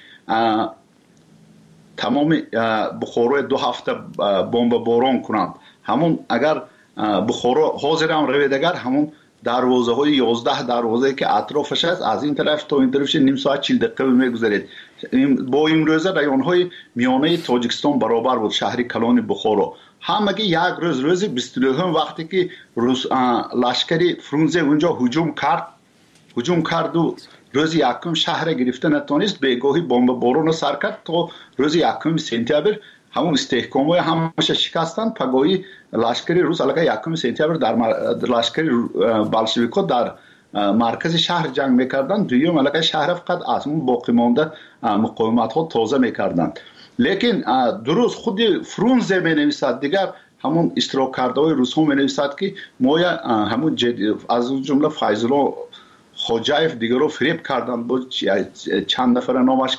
Speaker 11: تمام بخارا 2 هفته بمباران کنند. همون اگر بخارا حاضر هم روید اگر همون دروازه های 11 دروازه که اطرافش است از این طرف تا این طرفش نیم ساعت 40 دقیقه میگذرید. با این روزه رایون های میانه تاجیکستان برابر بود شهر کلان بخارا. هم اگه یک روز 29 وقتی که لشکری فرانسه اونجا هجوم کرد و روز 1 شهر گرفته نتونست، بگاهی بمباران سر کرد تا روز 1 سپتامبر همون استحکام‌های همش شکستند. پگاهی لشکری روس علیه 1 سپتامبر در لشکری بلشویک‌ها در مرکز شهر جنگ می‌کردند. دوم علیه شهر فقط از اون باقی مانده مقاومت‌ها تازه می‌کردند. لیکن درست خود فرانسه می‌نویسد دیگر همون اشتراک کرده‌های روس‌ها می‌نویسد که ما همون از اون جمله فیض‌الله خوجایف دیگر رو فریب کردند با چند نفر نامش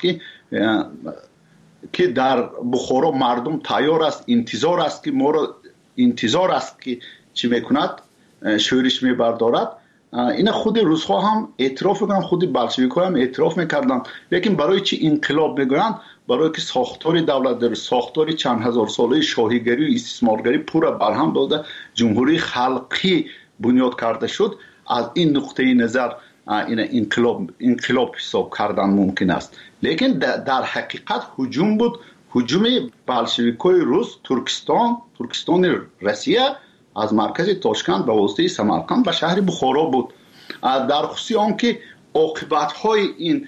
Speaker 11: که در بخارا مردم تیار است، انتظار است که ما را انتظار است که چی میکند، شورش میبردارد این خود روس‌ها هم اعتراف میکنن، خود بلشویک‌ها هم اعتراف میکردن. لیکن برای چی انقلاب میگویند؟ برای که ساختار دولت در ساختار چند هزار ساله شاهیگری و استثمارگری پورا برهم داده جمهوری خلقی بنیاد کرده شد. از این نقطه نظر این انقلاب حساب کردن ممکن است. لیکن در حقیقت هجوم بود، هجوم بلشویک‌های روس ترکستان روسیه از مرکز تاشکند به واسطه سمرقند به شهر بخارا بود. در خصوص آنکه عاقبت‌های این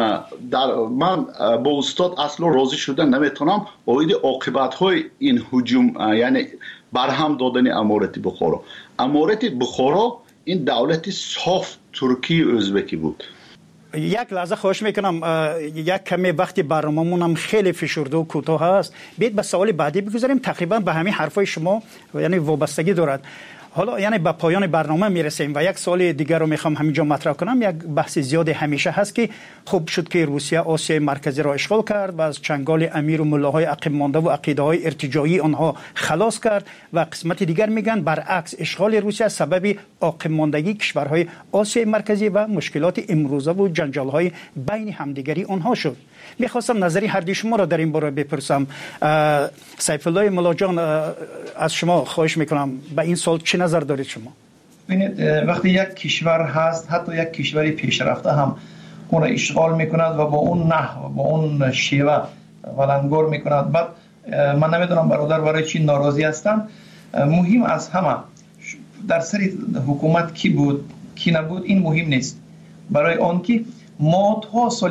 Speaker 11: من با استاد اصلا راضی شدن نمیتونم اوید عاقبت‌های این هجوم، یعنی برهم دادن امارت بخارا. امارت بخارا این دولت صاف ترکی ازبکی بود.
Speaker 9: یک لحظه خواهش میکنم، یک کمی وقتی برنامه‌مون هم خیلی فشرده و کوتاه است، بیاید به سوال بعدی بگذاریم. تقریبا به همین حرفای شما یعنی وابستگی دارد. حالا یعنی به پایان برنامه میرسیم و یک سوال دیگر رو میخوام همینجا مطرح کنم. یک بحث زیاد همیشه هست که خوب شد که روسیه آسیای مرکزی را اشغال کرد و از چنگال امیر و ملاهای عقب مانده و عقیده‌های ارتجاعی آنها خلاص کرد و قسمت دیگر میگن برعکس اشغال روسیه سبب عقب ماندگی کشورهای آسیای مرکزی و مشکلات امروزه و جنجال‌های بین همدیگری آنها شد. میخواستم نظری هر دو شما را در این باره بپرسم. سیف الله ملا جان، از شما خواهش میکنم به این سوال چه نظر دارید شما؟
Speaker 10: ببینید وقتی یک کشور هست، حتی یک کشوری پیشرفته هم اون را اشغال میکند و با اون نحو با اون شیوه ولنگار میکند. بعد من نمیدونم برادر برای چی ناراضی هستن. مهم از همه در سر حکومت کی بود کی نبود این مهم نیست. برای آن که ما تا سال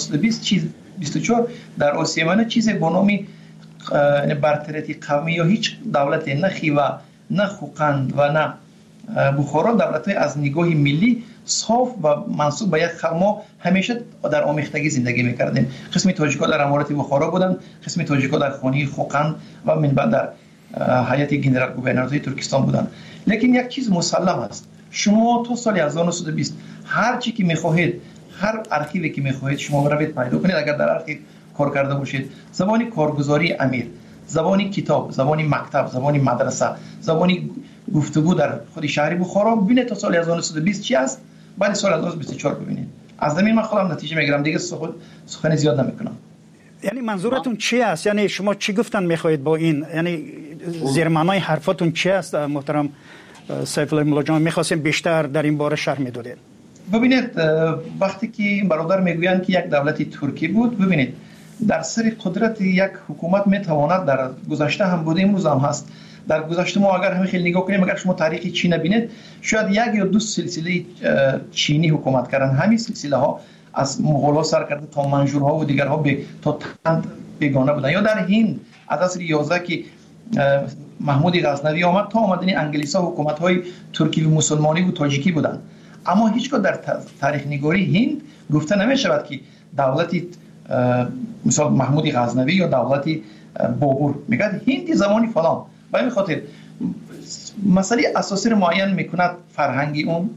Speaker 10: 1924 در آسیا من چیزی به نام برتریتی قومی یا هیچ دولت نه خیوه نه خوقند و نه بخارا دولت‌های از نگاه ملی صاف و منسوب به یک ما همیشه در آمیختگی زندگی می‌کردیم. قسمی تاجیک‌ها در امارت بخارا بودند، قسمی تاجیک‌ها در خانه خوقند و من بعد در هیئت گنرال گوورنورهای ترکستان بودند. لیکن یک چیز مسلم است، شما تا سال 1920 هر چی که می‌خواهید، هر ارشیوی که می‌خواهید شما بروید پیدا کنید. اگر در ارشیو کار کرده باشید، زبان کارگزاری امیر، زبان کتاب، زبان مکتب، زبان مدرسه، زبان گفتگو در خود شهر بخارا ببینید تا سال 1920 چی است، بعد سال 1924 ببینید. از زمین من خودم نتیجه میگیرم، دیگه سخن زیاد نمیکنم.
Speaker 9: یعنی منظورتون چی است؟ یعنی شما چی گفتن میخواهید با این؟ یعنی زیر معنای حرفاتون چی است محترم سیف الله ملا جان؟ میخواستیم بیشتر در این باره شرح میدادید.
Speaker 10: ببینید وقتی که برادر میگویند که یک دولتی ترکی بود، ببینید در سر قدرت یک حکومت میتواند، در گذشته هم بوده امروز هم هست، در گذشته ما اگر همین خیلی نگاه کنیم، اگر شما تاریخ چین ببینید شاید یک یا دو سلسله چینی حکومت کردن. همین سلسله ها از مغول ها سر کرده تا منجورها و دیگرها تا تند بیگانه بودن. یا در هند از عصر 11 که محمود غزنوی آمد تا آمدن انگلیس ها حکومت های ترکی و مسلمانی و تاجیکی بودن. اما هیچگاه در تاریخ نگاری هند گفته نمی شود که دولتی مثلا محمود غزنوی یا دولتی بابور، میگه هندی زمانی فلان. به این خاطر مسئله اساسی رو معین میکند فرهنگی اون،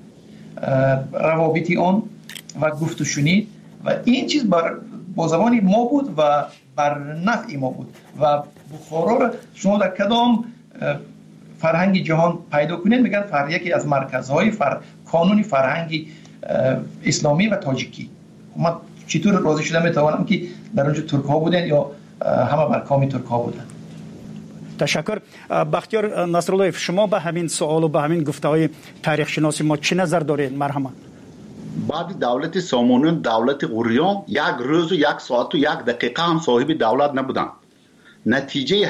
Speaker 10: روابطی اون و گفت و شنید و این چیز با زبانی ما بود و بر نفع ما بود. و بخارا رو شما در کدام فرهنگ جهان پیدا کنید میگن یکی از مرکزهای کانونی فرهنگی اسلامی و تاجیکی. من چطور راضی شدم میتوانم که در اونجا ترک ها بودن یا همه بر کامی ترک ها بودن.
Speaker 9: تشکر. بختیار نصرالله، شما به همین سوال و به همین گفته‌های تاریخ شناسی ما چه نظر دارید؟ مرحمت.
Speaker 11: بعد دولت سامانیان، دولت غوریان یک روز و یک ساعت و یک دقیقه هم صاحب دولت نبودند. نتیجه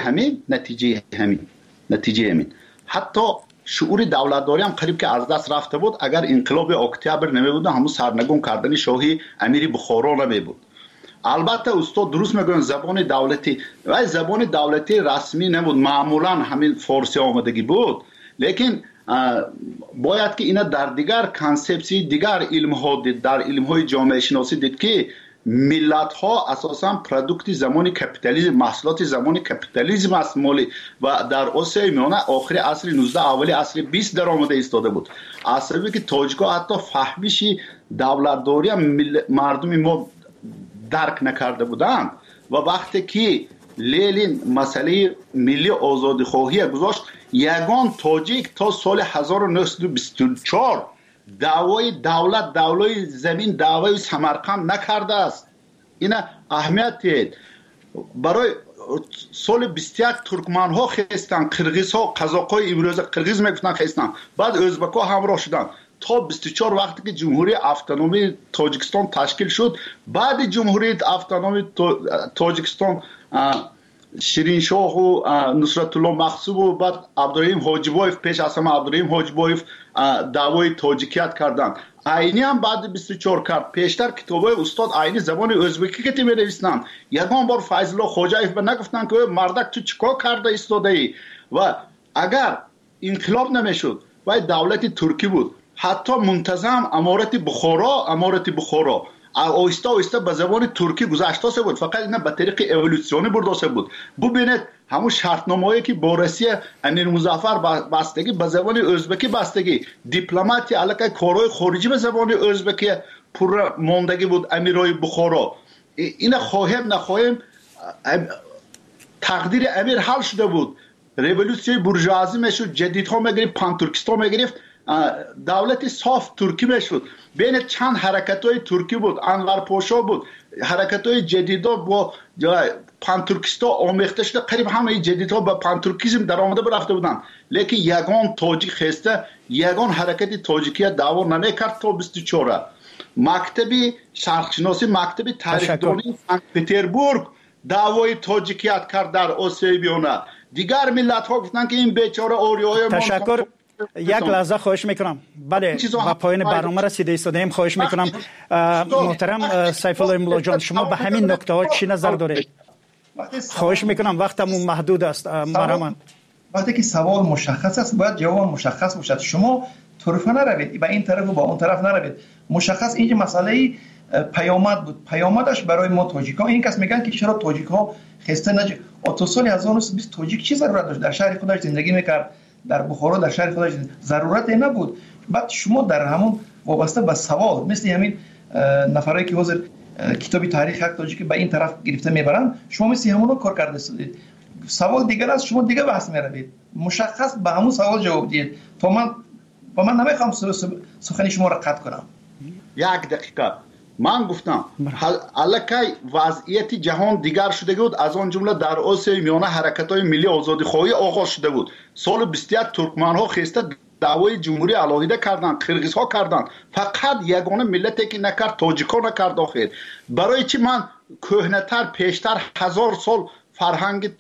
Speaker 11: همین حتی شعور دولتداری هم قریب که از دست رفته بود. اگر انقلاب اکتبر نمی بود همون سرنگون کردن شاهی امیر بخارا نمی بود. البته استاد درست میگن زبان دولتی و زبان دولتی رسمی نبود، معمولا همین فارسی آمدگی بود. لیکن باید که اینا در دیگر کانسپسی دیگر علم ها دید، در علم های جامعه شناسی دید که ملت ها اساسا پروداکت زمان کپیتالیسم، محصولات زمان کپیتالیسم است مالی و در آسیای میانه آخر عصر 19 اولی عصر 20 در آمده ایستاده بود. عصری که تاجیک‌ها حتی فهمیش دولتداری مردم ما درک نکرده بودند و وقتی که لیلین مسئله ملی آزادی خواهی گذاشت، یگان تاجیک تا سال 1924 دعوای دولت، دعوای زمین، دعوای سمرقند نکرده است. این اهمیت دید. برای سال 21 ترکمن ها خستن، قرغیز ها، قزاق های امروز قرغیز میگفتن خستن، بعد ازبک ها همراه شدن تا 24 وقتی که جمهوری اتونومی تاجیکستان تشکیل شد. بعد جمهوری اتونومی تاجیکستان شیرین شاه و نصرت الله مقصود و بعد عبدالرحیم حاجیبایف، پیش از همه عبدالرحیم حاجیبایف دعوای تاجیکیت کردند. عینی هم بعد 24 کرد. پیشتر کتابای استاد عینی زبان ازبکی که می نویسند. یکان بار فیض الله خواجایف به نگفتن که مردک تو چیکار کرده ایستاده ای؟ و اگر انقلاب نمیشد و دولت ترکی بود، حتی منتظم امارت بخارا آیسته آیسته به زبان ترکی گذاشته بود، فقط اینا به طریق اِوولوسیونی برداشته بود. ببینید همون شرطنامه‌ای که با روسیه امیر مظفر بستگی به زبان ازبکی بستگی، دیپلماتی علاقه کارهای خارجی به زبان ازبکی پر ماندگی بود. امیرای بخارا اینا خواهیم نخواهیم تقدیر امیر حل شده بود. رولوسیون بورژوازی میشد، جدیدها میگرفت، پان ترکستان میگرفت، دولت صاف ترکی میشد. بین چند حرکت های ترکی بود، انور پاشا بود، حرکت های جدیدا با پان ترکستان آمیخته شده، قریب همه جدیدها با پان ترکیسم در آمده برفته بودن. لیکن یگان تاجیک خسته، یگان حرکت تاجیکیت دعوا نمیکرد تا 24. مکتبی شرقشناسی، مکتبی تاریخدانی سنت پتربورگ دعوای تاجیکیت کرد در آسیای میانه. دیگر ملت ها گفتن که این بیچاره آریای ما.
Speaker 9: تشکر. یک لحظه خواهش میکنم. بله، با پایان برنامه رسیده ایستادیم. خواهش میکنم محترم سیف الله مولا جان، شما به همین نکته ها چی نظر دارید؟ خواهش میکنم، وقتمون محدود است. مرحبا.
Speaker 10: وقتی که سوال مشخص است باید جواب مشخص باشد. شما طرفه نروید، به این طرف و با اون طرف نروید. مشخص اینجا مسئله پیامد بود. پیامدش برای ما تاجیک ها، این کس میگن که چرا تاجیک ها خسته نجه. تا سال 1920 تاجیک چی ضرورت داشت؟ در شهر خودش زندگی میکرد، در بخارا در شهر خودش ضرورت نبود. بعد شما در همون وابسته به سوال مثل همین نفرایی که حاضر کتابی تاریخ حق تاجیک به این طرف گرفته میبرن، شما مثل همونو کار کرده استید. سوال دیگر است، شما دیگه بحث میروید. مشخص به همون سوال جواب دید. تا من نمیخوام سخنی شما را قطع کنم.
Speaker 11: یک دقیقه من گفتم الکی وضعیت جهان دیگر شده بود. از آن جمله در آسیای میانه حرکت‌های ملی آزادیخواهی آغاز شده بود. سال 21 ترکمن‌ها خسته دعوای جمهوری علاهیده کردند، قرغیزها کردند. فقط یگانه ملتی که نکرد تاجیک‌ها نکرد. آخر برای چی من کهنه‌تر پیشتر 1000 سال فرهنگ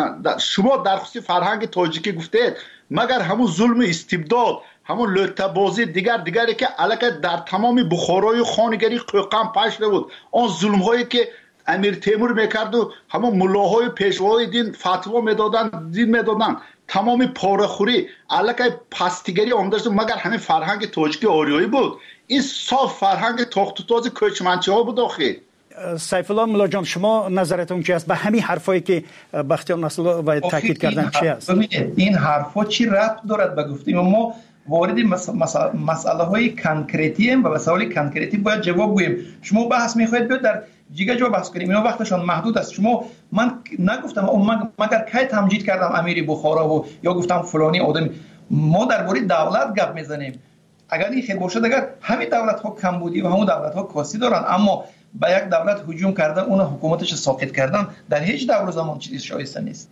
Speaker 11: شما در خصوص فرهنگ تاجیکی گفتید، مگر همون ظلم استبداد، همون لطبازی دیگری که علاقه در تمام بخارای خانگری قوقم پشت بود، آن ظلم هایی که امیر تیمور میکرد و همون ملاهای پیشوای دین فتوا میدادن، دین میدادن، تمام پاره‌خوری علاقه پستیگری آمده، مگر همین فرهنگ تاجیکی آریایی بود. این صاف فرهنگ تاخت و تاز کوچمنچی ها بود. آخه
Speaker 9: سیف الله مولا جان، شما نظرتون چی است به همین حرفایی که بختیار نصر و تاکید کردن چی است؟
Speaker 10: این حرفا چی ربط دارد به گفتیم ما وارد مسئله های کانکریتی ام و مسائل کانکریتی باید جواب گوییم. شما بحث میخواهید بیاد در جیگه جا بحث کنیم، اینا وقتشان محدود است. شما من نگفتم مگر کی تمجید کردم امیر بخارا و یا گفتم فلانی آدم. ما درباره دولت گپ میزنیم. اگر این خیر باشد، اگر همین دولت ها کمبودی و همون دولت ها کاستی دارن، اما به یک دولت هجوم کردن، اون حکومتش ساقط کردن، در هیچ دور زمان چیزی شایسته نیست.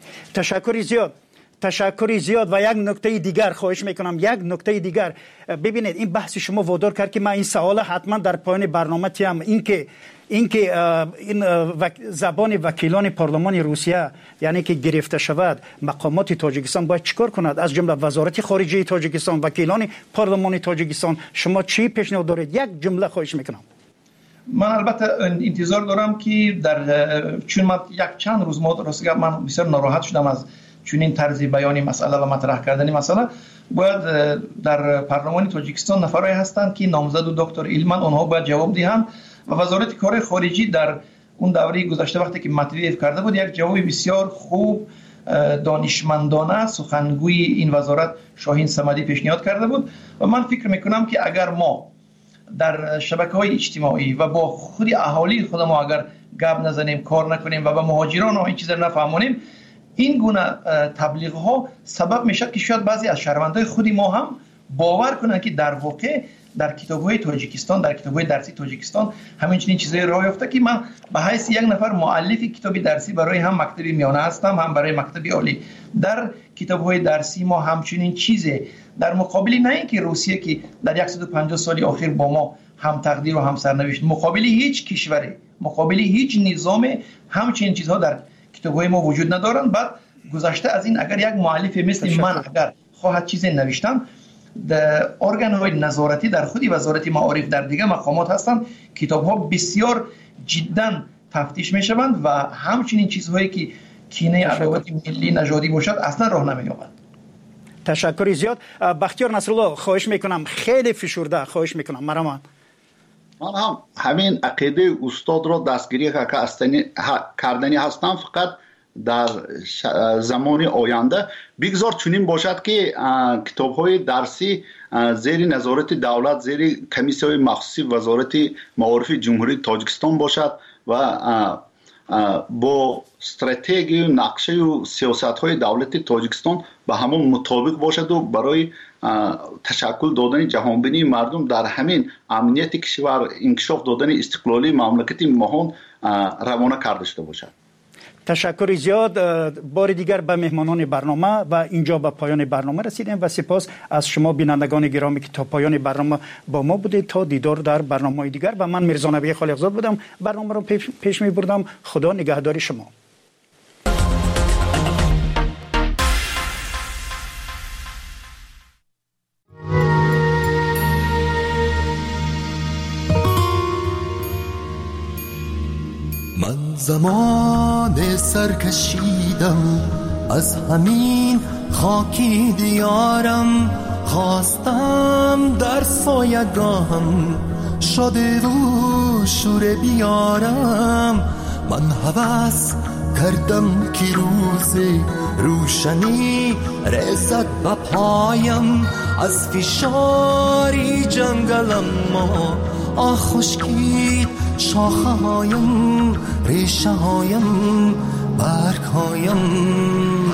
Speaker 9: تشکری زیاد. و یک نکته دیگر خواهش میکنم، یک نکته دیگر. ببینید این بحث شما وادار کرد که من این سوال حتما در پایان برنامه تیم، اینکه این زبان وکیلان پارلمان روسیه یعنی که گرفته شود، مقامات تاجیکستان باید چیکار کند؟ از جمله وزارت خارجه تاجیکستان، وکیلان پارلمان تاجیکستان، شما چی پیشنهاد دارید؟ یک جمله خواهش میکنم.
Speaker 10: من البته انتظار دارم که چون من چند روز من بسیار ناراحت شدم از چون این طرز بیانی مسئله و مطرح کردن مسئله. باید در پارلمان تاجیکستان نفرایی هستند که نامزد و دکتر ایلمن، آنها باید جواب دهند و وزارت کار خارجی در اون دوره گذشته وقتی که مطرح کرده بود یک جواب بسیار خوب دانشمندانه سخنگوی این وزارت شاهین صمدی پیشنهاد کرده بود و من فکر میکنم که اگر ما در شبکه‌های اجتماعی و با خود اهالی خودمون اگر گپ نزنیم، کار نکنیم و به مهاجران این چیزا نفهمونیم، این گونه تبلیغ ها سبب میشه که شاید بعضی از شهروندای خودی ما هم باور کنن که در واقع در کتاب‌های تاجیکستان، در کتاب‌های درسی تاجیکستان همین چنین چیزایی راه یافته که من به حیث یک نفر مؤلف کتاب درسی برای هم مکتب میانه هستم، هم برای مکتب عالی. در کتاب‌های درسی ما همچنین چیزی در مقابل نه اینکه روسیه که در 150 سال اخیر با ما هم تقدیر و هم سرنوشت، مقابل هیچ کشوری، مقابل هیچ نظام همچنین چیزها در کتاب‌های ما وجود ندارند. بعد گذشته از این اگر یک مؤلف مثل من اگر خواهد چیزی نوشتم، در ارگان‌های نظارتی در خودی وزارت معارف در دیگه مقامات هستند، کتاب‌ها بسیار جدا تفتیش می‌شوند و همچنین چیزهایی که کینه عداوت ملی نژادی باشد اصلا راه نمی‌یابند.
Speaker 9: تشکر زیاد. بختیار نصرالله خواهش میکنم، خیلی فشرده خواهش میکنم. من
Speaker 11: هم همین عقیده استاد را دستگیری کردنی هستم، فقط در زمان آینده بگذار چنین باشد که کتاب‌های درسی زیر نظارت دولت، زیر کمیسی‌های مخصوصی وزارت معارف جمهوری تاجیکستان باشد و با استراتژی و نقشه و سیاست‌های دولت تاجیکستان به همون مطابق باشد و برای تشکل دادن جهانبینی مردم در همین امنیت کشور، انکشاف دادن استقلالی مملکت مهان روانه کرده شده باشد.
Speaker 9: تشکر زیاد. بار دیگر به مهمانان برنامه و اینجا به پایان برنامه رسیدیم و سپاس از شما بینندگان گرامی که تا پایان برنامه با ما بودید. تا دیدار در برنامه دیگر. و من میرزا نبی خالقزاد بودم، برنامه رو پیش می بردم. خدا نگهدار شما.
Speaker 12: زمان سرکشیدم از همین خاکی دیارم، خواستم در سایگاهم شده و شور بیارم. من هوس کردم که روز روشنی رسد به پایم، از فشاری جنگلم ما خشکید شاخه هایم، ریشه هایم، برگ هایم.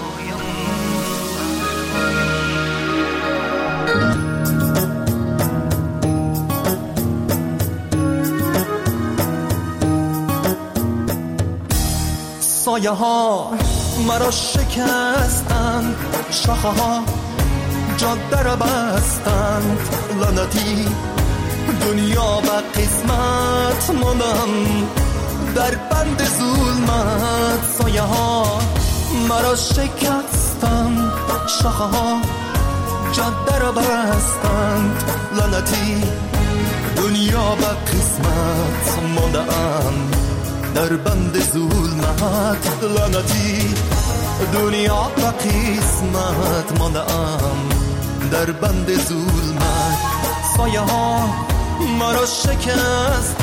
Speaker 12: سایه ها مرا شکستند، شاخه ها جاده را بستند. لعنتی دنیا به قسمت ماندم در بند ظلمت. سایه ها مرا شکستند، شاخه ها جاده را بستند. لعنتی دنیا به قسمت ماندم در بند ظلمت. لعنتی دنیا به قسمت ماندم در بند ظلمت. سایه ها مرا شکستند.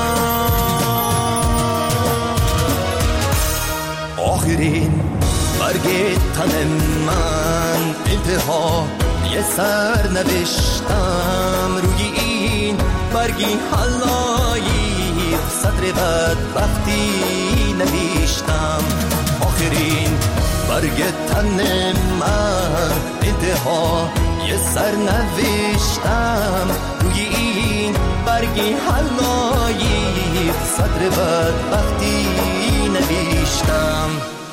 Speaker 12: آخرین برگ تن من انتها یه سر نوشتم، روی این برگی حلایی سطر بدبختی نوشتم. آخرین برگ تن من انتها یه سر نوشتم، روی این برگی حلایی صدر بدبختی نوشتم.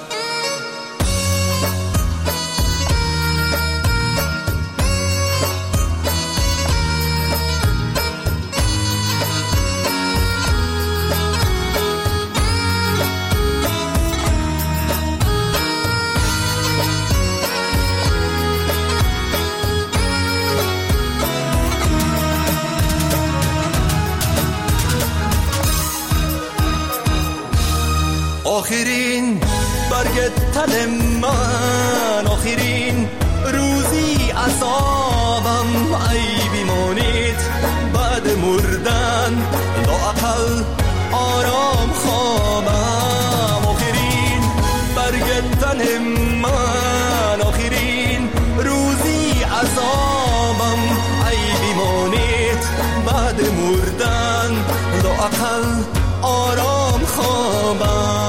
Speaker 12: آخرین برگ تن من، آخرین روزی عذابم، ای بیمانید بعد مردن لااقل آرام خوابم. آخرین برگ تن من، آخرین روزی عذابم، ای بیمانید بعد مردن لااقل آرام خوابم.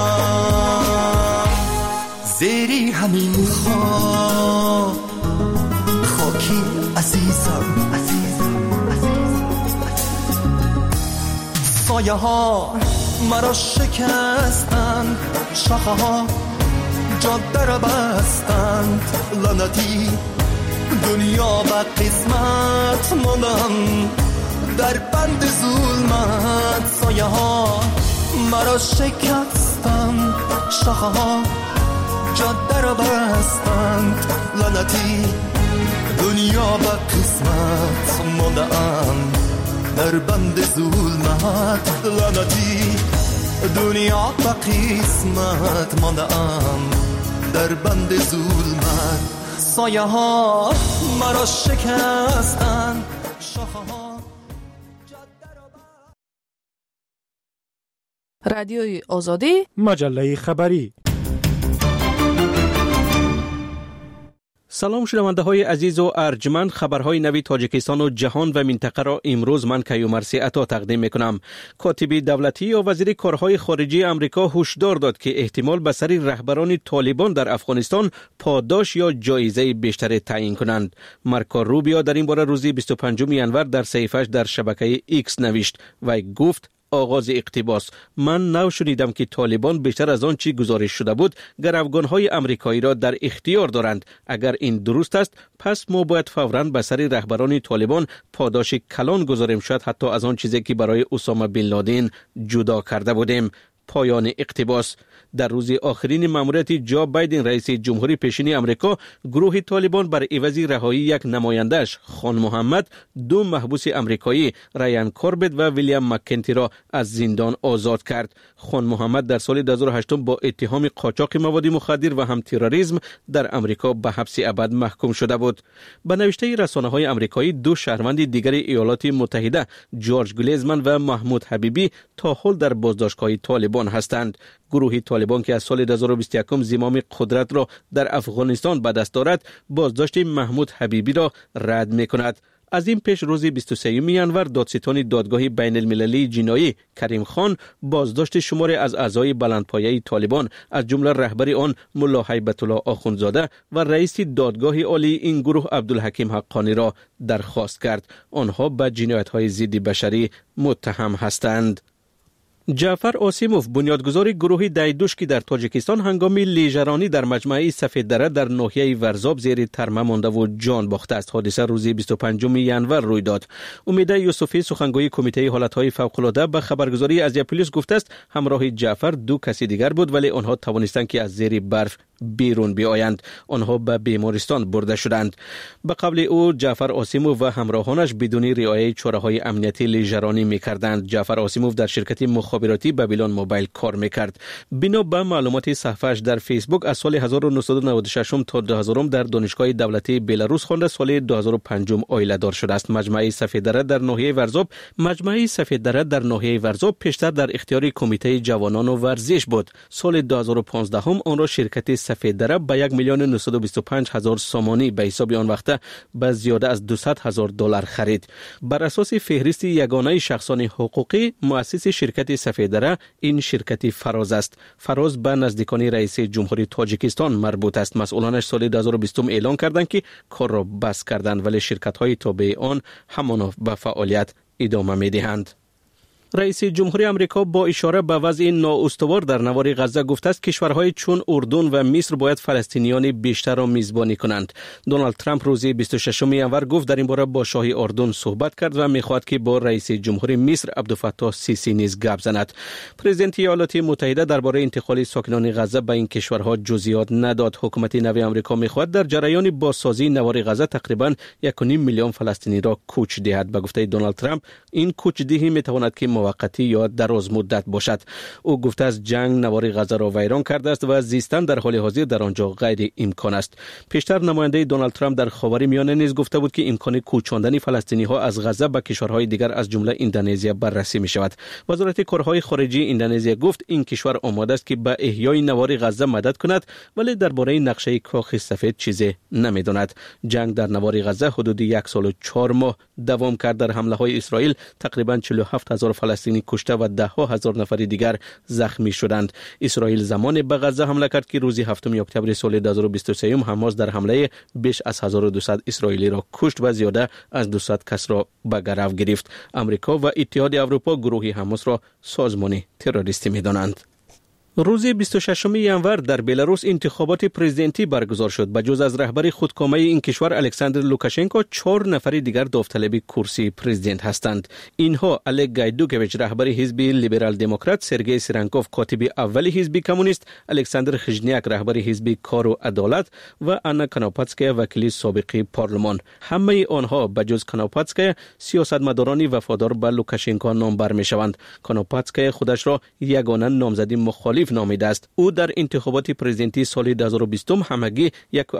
Speaker 12: زیری همین خاکی عزیزم سایه ها مرا شکستند، شاخه ها جاده را بستند، لعنتی دنیا به قسمت ماندم در بند ظلمت. سایه ها مرا شکستند، شاخه ها جاده را بستند، لعنتی دنیا به قسمت ماندم در بند ظلمت. لعنتی دنیا به قسمت ماندم در بند ظلمت. سایه ها مرا شکستند، شاخه ها.
Speaker 13: رادیوی آزادی،
Speaker 1: مجله خبری.
Speaker 2: سلام شنونده های عزیز و ارجمند، خبرهای نوی تاجیکستان و جهان و منطقه را امروز من کیومرثی عطا تقدیم میکنم. کاتب دولتی و وزیر کارهای خارجی امریکا هشدار داد که احتمال به سر رهبران طالبان در افغانستان پاداش یا جایزه بیشتر تعیین کنند. مارکو روبیو در این باره روز 25 ینور در صفحه‌اش در شبکه ایکس نوشت و گفت: آغاز اقتباس: من نو شنیدم که طالبان بیشتر از آن چی گزارش شده بود گروگان‌های امریکایی را در اختیار دارند. اگر این درست است پس ما باید فوراً به سر رهبران طالبان پاداش کلان گذاریم، شاید حتی از آن چیزی که برای اسامه بن لادن جدا کرده بودیم. پایان اقتباس. در روز آخرین مأموریت جو بایدن رئیس جمهوری پیشین امریکا، گروه طالبان بر عوض رهایی یک نماینده‌اش خان محمد، دو محبوس امریکایی رایان کوربت و ویلیام مکنتی را از زندان آزاد کرد. خان محمد در سال 2008 با اتهام قاچاق مواد مخدر و هم تروریسم در امریکا به حبس ابد محکوم شده بود. به نوشته رسانه‌های امریکایی، دو شهروند دیگر ایالات متحده، جورج گلیزمن و محمود حبیبی، تا حال در بازداشتگاه طالبان هستند. گروه طالبان که از سال 2021 زمام قدرت را در افغانستان به دست دارد، بازداشت محمود حبیبی را رد می‌کند. از این پیش روز 23 ینور دادستان دادگاه بین المللی جنایی کریم خان بازداشت شماری از اعضای بلندپایه طالبان از جمله رهبر آن ملا هیبت الله آخوندزاده و رئیس دادگاه عالی این گروه عبدالحکیم حقانی را درخواست کرد. آنها به جنایت‌های ضد بشری متهم هستند. جعفر آسیموف، بنیادگذار گروه دایدوشکی در تاجیکستان، هنگام لیژرانی در مجمع سفید دره در ناحیه ورزاب زیر ترمه مانده و جان باخته است. حادثه روز 25 ینور روی داد. امید یوسفی، سخنگوی کمیته حالتهای فوق‌العاده، به خبرگزاری ازیا پلیس گفته است همراه جعفر دو کسی دیگر بود، ولی آنها توانستند که از زیر برف بیرون بیایند. آنها به بیمارستان برده شدند. به قبل او جعفر آسیموف و همراهانش بدون رعایت چاره‌های امنیتی لیژرانی می‌کردند. جعفر آسیموف در شرکت مخابراتی بابیلون موبایل کار می‌کرد. بنا به معلومات صفحه‌اش در فیسبوک، از سال 1996 تا 2000 در دانشگاه دولتی بلاروس خوانده، سال 2005 عائله دار شده است. مجمع سفید دره در ناحیه ورزاب پیشتر در اختیار کمیته جوانان و ورزش بود. سال 2015 آن را شرکت سفید دره به 1,925,000 سامانی به حساب آن وقته به زیاده از $200,000 خرید. بر اساس فهرست یگانه شخصان حقوقی مؤسس شرکت سفید دره، این شرکت فراز است. فراز به نزدیکان رئیس جمهوری تاجیکستان مربوط است. مسئولانش سال 2020 اعلان کردند که کار را بس کردند، ولی شرکت‌های تابع آن همانا به فعالیت ادامه می‌دهند. رئیس جمهوری آمریکا با اشاره به وضع نااستوار در نوار غزه گفته است کشورهای چون اردن و مصر باید فلسطینیان بیشتر را میزبانی کنند. دونالد ترامپ روز 26 ینور گفت در این باره با شاه اردن صحبت کرد و میخواهد که با رئیس جمهوری مصر عبدالفتاح سیسی نیز گپ زند. پرزیدنت ایالات متحده درباره انتقال ساکنان غزه به این کشورها جزئیات نداد. حکومت نو آمریکا میخواهد در جریان بازسازی نوار غزه تقریبا 1.5 میلیون فلسطینی را کوچ دهد. به گفته دونالد ترامپ این کوچ دهی میتواند که موقتی یا دراز مدت باشد. او گفته است جنگ نوار غزه را ویران کرده است و زیستن در حال حاضر در آنجا غیر امکان است. پیشتر نماینده دونالد ترامپ در خاورمیانه نیز گفته بود که امکان کوچاندن فلسطینی ها از غزه به کشورهای دیگر از جمله اندونزیا بررسی می شود. وزارت کارهای خارجی اندونزیا گفت این کشور آماده است که به احیای نوار غزه مدد کند، ولی درباره نقشه کاخ سفید چیزی نمیداند. جنگ در نوار غزه حدود 1 سال و 4 ماه دوام کرد. در حمله های اسرائیل تقریبا 47,000 فلسطینی کشته و ده ها هزار نفر دیگر زخمی شدند. اسرائیل زمان به غزه حمله کرد که روز 7 اکتبر سال 2023 حماس در حمله بیش از 1200 اسرائیلی را کشت و زیاده از 200 کس را به گرو گرفت. امریکا و اتحاد اروپا گروه حماس را سازمان تروریستی می‌دانند. روز 26 ژانویه در بلاروس انتخابات پرزیدنتی برگزار شد. بجز از رهبر خودکامه این کشور الکساندر لوکاشنکو 4 نفر دیگر داوطلب کرسی پرزیدنت هستند. اینها الک گایدوکویچ رهبر حزب لیبرال دموکرات، سرگئی سیرانکوف کاتب اول حزب کمونیست، الکساندر خژنیاک رهبر حزب کار و عدالت و آنا کاناپاتسکایا وکیل سابق پارلمان. همه آنها بجز کاناپاتسکایا سیاستمدارانی وفادار به لوکاشنکو نام بر می‌شوند. کاناپاتسکایا خودش را یگانه نامزد مخالف نامیده است. او در انتخابات پرزیدنتی سال 2020 همگی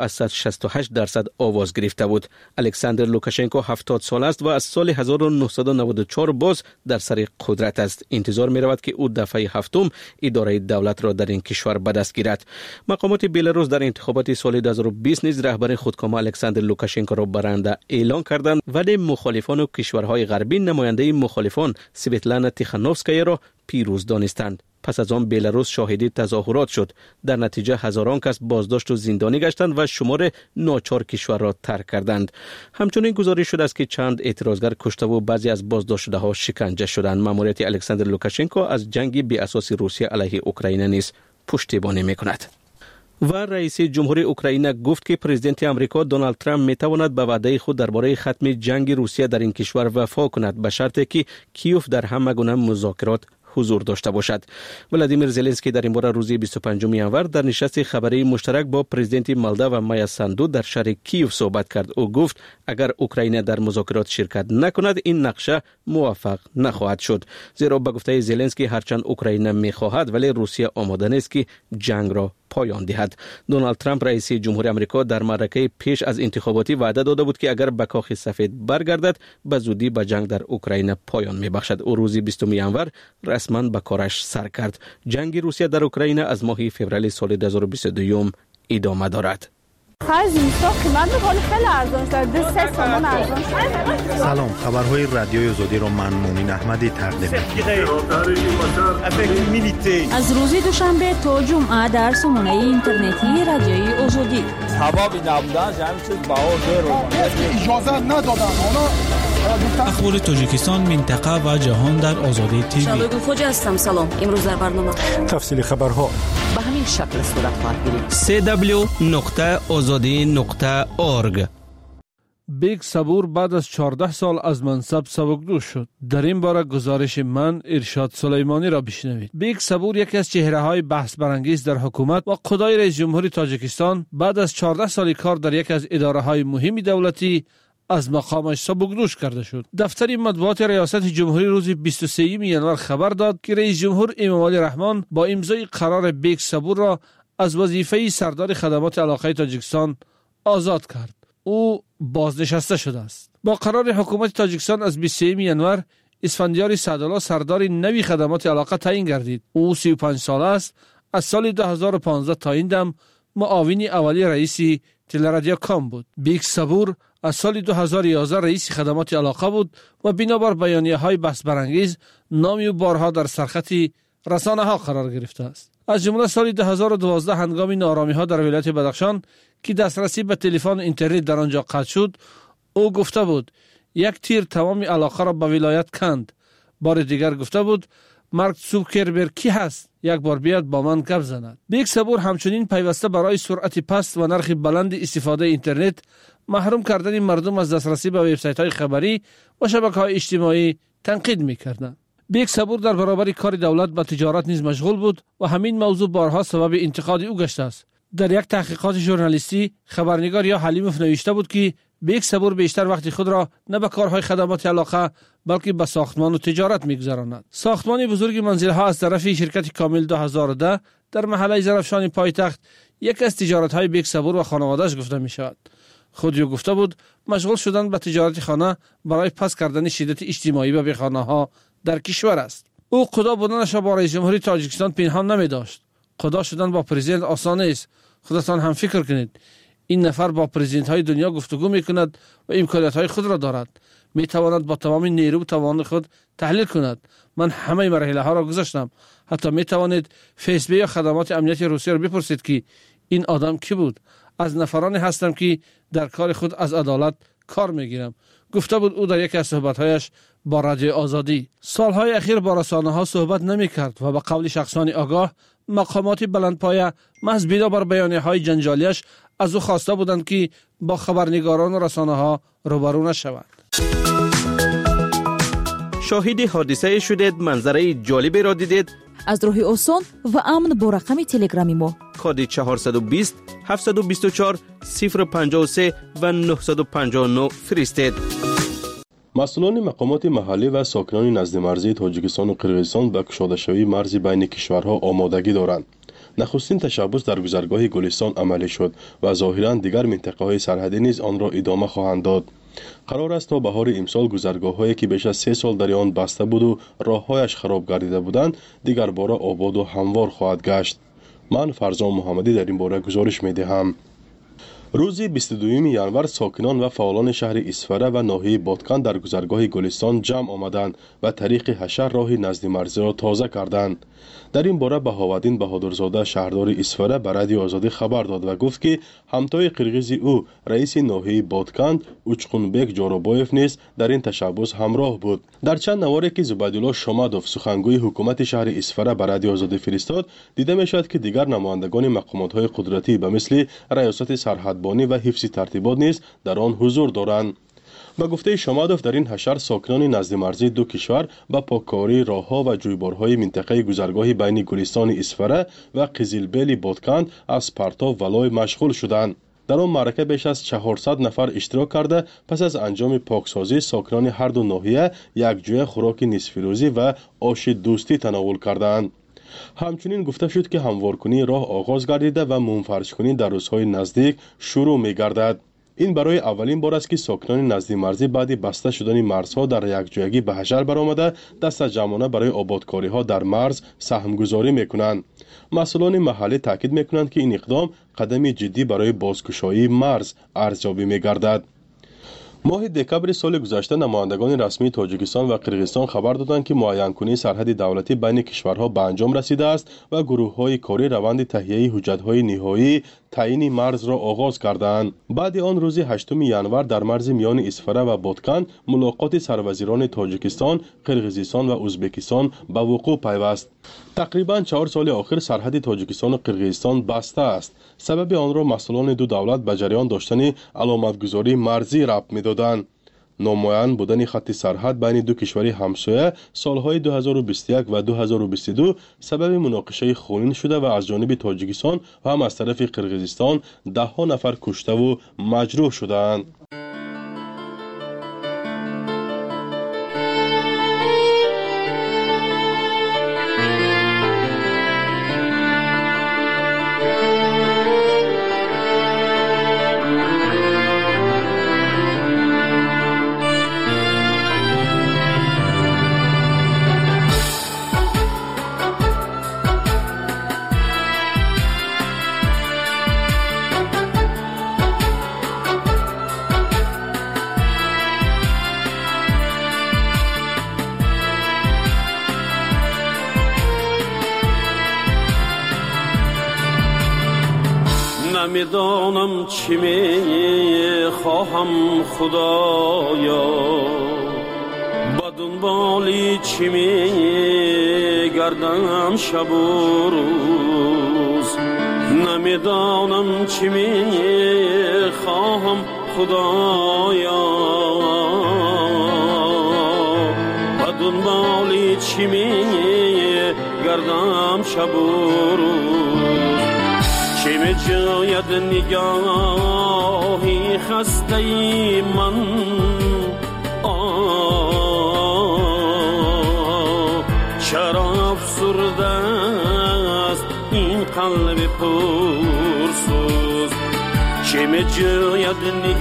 Speaker 2: 168% آواز گرفته بود. الکساندر لوکاشنکو 70 سال است و از سال 1994 باز در سر قدرت است. انتظار می رود که او دفعه هفتم اداره دولت را در این کشور به دست گیرد. مقامات بلاروس در انتخابات سال 2020 نیز رهبر خودکامه الکساندر لوکاشنکو را برنده اعلان کردند، ولی مخالفان و کشورهای غربی نماینده مخالفان سویتلانا تیخانوفسکایا را پیروز دانستند. پس از آن بلاروس شاهد تظاهرات شد. در نتیجه هزاران کس بازداشت و زندانی گشتند و شمار ناچار کشور را ترک کردند. همچنین گزارش شده است که چند اعتراضگر کشته و بعضی از بازداشت شده ها شکنجه شدند. ماموریت الکساندر لوکاشنکو از جنگ بی اساس روسیه علیه اوکراین نیز پشتیبانی می‌کند. و رئیس جمهور اوکراین گفت که پرزیدنت آمریکا دونالد ترامپ میتواند به وعده خود درباره ختم جنگ روسیه در این کشور وفا کند، به شرطی که کیوف در همه گونه مذاکرات حضور داشته باشد. ولادیمیر زلنسکی در این باره روز 25 ژانویه در نشست خبری مشترک با پرزیدنت مالدو و مایا ساندو در شهر کیوف صحبت کرد. او گفت اگر اوکراین در مذاکرات شرکت نکند این نقشه موفق نخواهد شد، زیرا به گفته زلنسکی هرچند اوکراین میخواهد ولی روسیه آماده نیست که جنگ را پایان دهد. دونالد ترامپ رئیس جمهور آمریکا در معرکه پیش از انتخاباتی وعده داده بود که اگر به کاخ سفید برگردد به زودی به جنگ در اوکراین پایان میبخشد. او روز 20 ژانویه رسما به کارش سر کرد. جنگ روسیه در اوکراین از ماه فوریه سال 2022 ادامه دارد.
Speaker 1: سلام، خبرهای رادیوی آزادی را من مومن احمدی تقدیم می‌کنم.
Speaker 3: از روز دوشنبه تا جمعه در سامانه اینترنتی رادیوی آزادی.
Speaker 4: اجازه ندادن.
Speaker 5: اخبار تاجیکستان، منطقه و جهان در آزادی تیوی.
Speaker 13: شادو خوجا هستم. سلام. امروز در برنامه
Speaker 1: تفصیل خبرها
Speaker 13: به همین شکل صورت خواهد گرفت.
Speaker 2: www.azadi.org.
Speaker 6: بیگ صبور بعد از 14 سال از منصب سبکدوش شد. در این باره گزارش من ارشاد سلیمانی را بشنوید. بیگ صبور یکی از چهره‌های بحث برانگیز در حکومت و قضای رئیس جمهوری تاجیکستان بعد از 14 سال کار در یکی از اداره‌های مهم دولتی از مقامش سبکدوش کرده شد. دفتر مطبوعات ریاست جمهوری روز 23 ژانویه خبر داد که رئیس جمهور امامعلی رحمان با امضای قرار بیگ صبور را از وظیفه سردار خدمات علاقه تاجیکستان آزاد کرد. او بازنشسته شده است. با قرار حکومت تاجیکستان از 23 ژانویه اسفندیار سعدالله سردار نوی خدمات علاقه تعیین گردید. او 35 ساله است. از سال 2015 تا این دم معاون اولی رئیس تلرادیو کام بود. بیگ صبور از سال 2011 رئیس خدمات علاقه بود و بنابر بیانیه‌های بحث برانگیز نام او بارها در سرخط رسانه‌ها قرار گرفته است. از جمله سال 2012 هنگام نارامی‌ها در ولایت بدخشان که دسترسی به تلفن اینترنت در آنجا قطع شد، او گفته بود یک تیر تمام علاقه را به ولایت کند. بار دیگر گفته بود مارک زوکربرگ کی هست؟ یک بار بیاد با من گپ زند. بیگ صبور همچنین پیوسته برای سرعت پست و نرخ بلند استفاده اینترنت، محروم کردن مردم از دسترسی به وبسایت‌های خبری و شبکه‌های اجتماعی تنقید می‌کردند. بیگ صبور در برابر کار دولت به تجارت نیز مشغول بود و همین موضوع بارها سبب انتقاد او گشته است. در یک تحقیقات ژورنالیستی خبرنگار یا حلیموف نوشته بود که بیگ صبور بیشتر وقت خود را نه به کارهای خدمات علاقه بلکه به ساختمان و تجارت می‌گذراند. ساختمان بزرگ منزل‌ها از طرف شرکت کامل 2010 در محله زرافشان پایتخت یک از تجارت‌های بیگ صبور و خانواده‌اش گفته می‌شود. خود او گفته بود مشغول شدن به تجارت خانه برای پس کردن شدت اجتماعی به خانه‌ها در کشور است. او خدا بودنش را با رئیس جمهوری تاجیکستان پنهان نمی‌داشت. خدا شدن با پرزیدنت آسان است. خودتان هم فکر کنید این نفر با پرزیدنت‌های دنیا گفتگو می‌کند و امکانات‌های خود را دارد. می تواند با تمام نیرو و توان خود تحلیل کند. من همه مراحل ها را گذاشتم. حتی می توانید فیسبوک یا خدمات امنیتی روسیه را بپرسید که این آدم کی بود. از نفرانی هستم که در کار خود از عدالت کار میگیرم. گفته بود او در یکی از صحبت‌هایش با رادیو آزادی. سالهای اخیر با رسانه‌ها صحبت نمی‌کرد و به قول شخصان آگاه مقامات بلندپایه محض بنا بر بیانیه‌های جنجالیش از او خواسته بودند که با خبرنگاران و رسانه‌ها روبرو نشود.
Speaker 2: شاهد حادثه شدید، منظره جالبی را دیدید؟
Speaker 3: از راه آسان و امن با رقم تلگرامی ما
Speaker 2: کد 420 724 053 و 959 فرستید.
Speaker 7: مسئولان مقامات محلی و ساکنان نزد مرزی تاجیکستان و قرقیزستان به گشوده شوی مرز بین کشورها آمادگی دارند. نخستین تشبث در گذرگاه گلستان عملی شد و ظاهراً دیگر منطقه‌های سرحدی نیز آن را ادامه خواهند داد. قرار است تا بهار امسال گذرگاه‌هایی که بیش از 3 سال در آن بسته بود و راه‌هایش خراب گردیده بودند دیگر باره آباد و هموار خواهد گشت. من فرزان محمدی در این باره گزارش می‌دهم. روز 22 ینور ساکنان و فعالان شهر اسفره و ناحیه بادکن در گذرگاه گلستان جمع آمدند و طریق حشر راه نزد مرزی را تازه کردند. در این باره بهاودین بهادرزاده شهردار اسفره به رادیو آزادی خبر داد و گفت که همتای قرقیزی او رئیس ناحیه بادکن اوچقونبک جورابایف نیز در این تشبث همراه بود. در چند نواری که زبیدالله شامدوف سخنگوی حکومت شهر اسفره به رادیو آزادی فرستاد دیده می‌شد که دیگر نمایندگان مقامات‌های قدرتی به مثل ریاست سرحدبانی و حفظ ترتیبات نیز در آن حضور دارند. با گفته شامدوف در این حشر ساکنان نزد مرزی دو کشور با پاککاری راه‌ها و جویبارهای منطقه گذرگاه بین گلستان اسفره و قزلبیل بادکن از پرتاب ولای مشغول شدند. در آن معرکه بیش از 400 نفر اشتراک کرده پس از انجام پاکسازی ساکنان هر دو ناحیه یک جوی خوراک نصف روزی و آش دوستی تناول کردند. همچنین گفته شد که هموارکنی راه آغاز گردیده و منفرج‌کنی در روزهای نزدیک شروع می‌گردد. این برای اولین بار است که ساکنان نزد مرزی بعد بسته شدن مرزها در یک جایگی به حشر برآمده دست جمعانه برای آبادکاری‌ها در مرز سهمگذاری می‌کنند. مسئولان محلی تاکید می‌کنند که این اقدام قدمی جدی برای بازگشایی مرز ارزیابی می‌گردد. ماه دکبر سال گذشته نمایندگان رسمی تاجیکستان و قرقیزستان خبر دادند که معین‌کنی سرحد دولتی بین کشورها به انجام رسیده است و گروه‌های کاری روند تهیه حجت‌های نهایی تعیین مرز را آغاز کردند. بعد آن روز 8 ینور در مرز میان اسفره و بادکن ملاقات سروزیران تاجیکستان، قرقیزستان و ازبکستان به وقوع پیوست. تقریباً 4 سال آخر سرحد تاجیکستان و قرقیزستان بسته است. سبب آن را مسئولان دو دولت به جریان داشتن علامتگذاری مرزی ربط می‌دادند. نامعین بودن خط سرحد بین دو کشور همسایه سالهای 2021 و 2022 سبب مناقشه خونین شده و از جانب تاجیکستان و هم از طرف قرقیزستان 10 نفر کشته و مجروح شدند.
Speaker 8: نمیدانم چی می خواهم خدایا با دنبالی چی می گردم شب و روز نمیدانم چی می خواهم خدایا با دنبالی چی می گردم شب و روز چه می جاید نگاهی خسته ای من چرا افسرده است این قلب پرسوز چه می جاید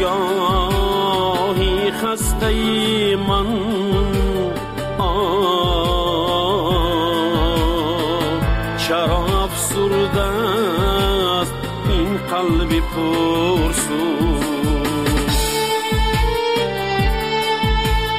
Speaker 8: نگاهی خسته ای من چرا افسرده است این قلب پرسوز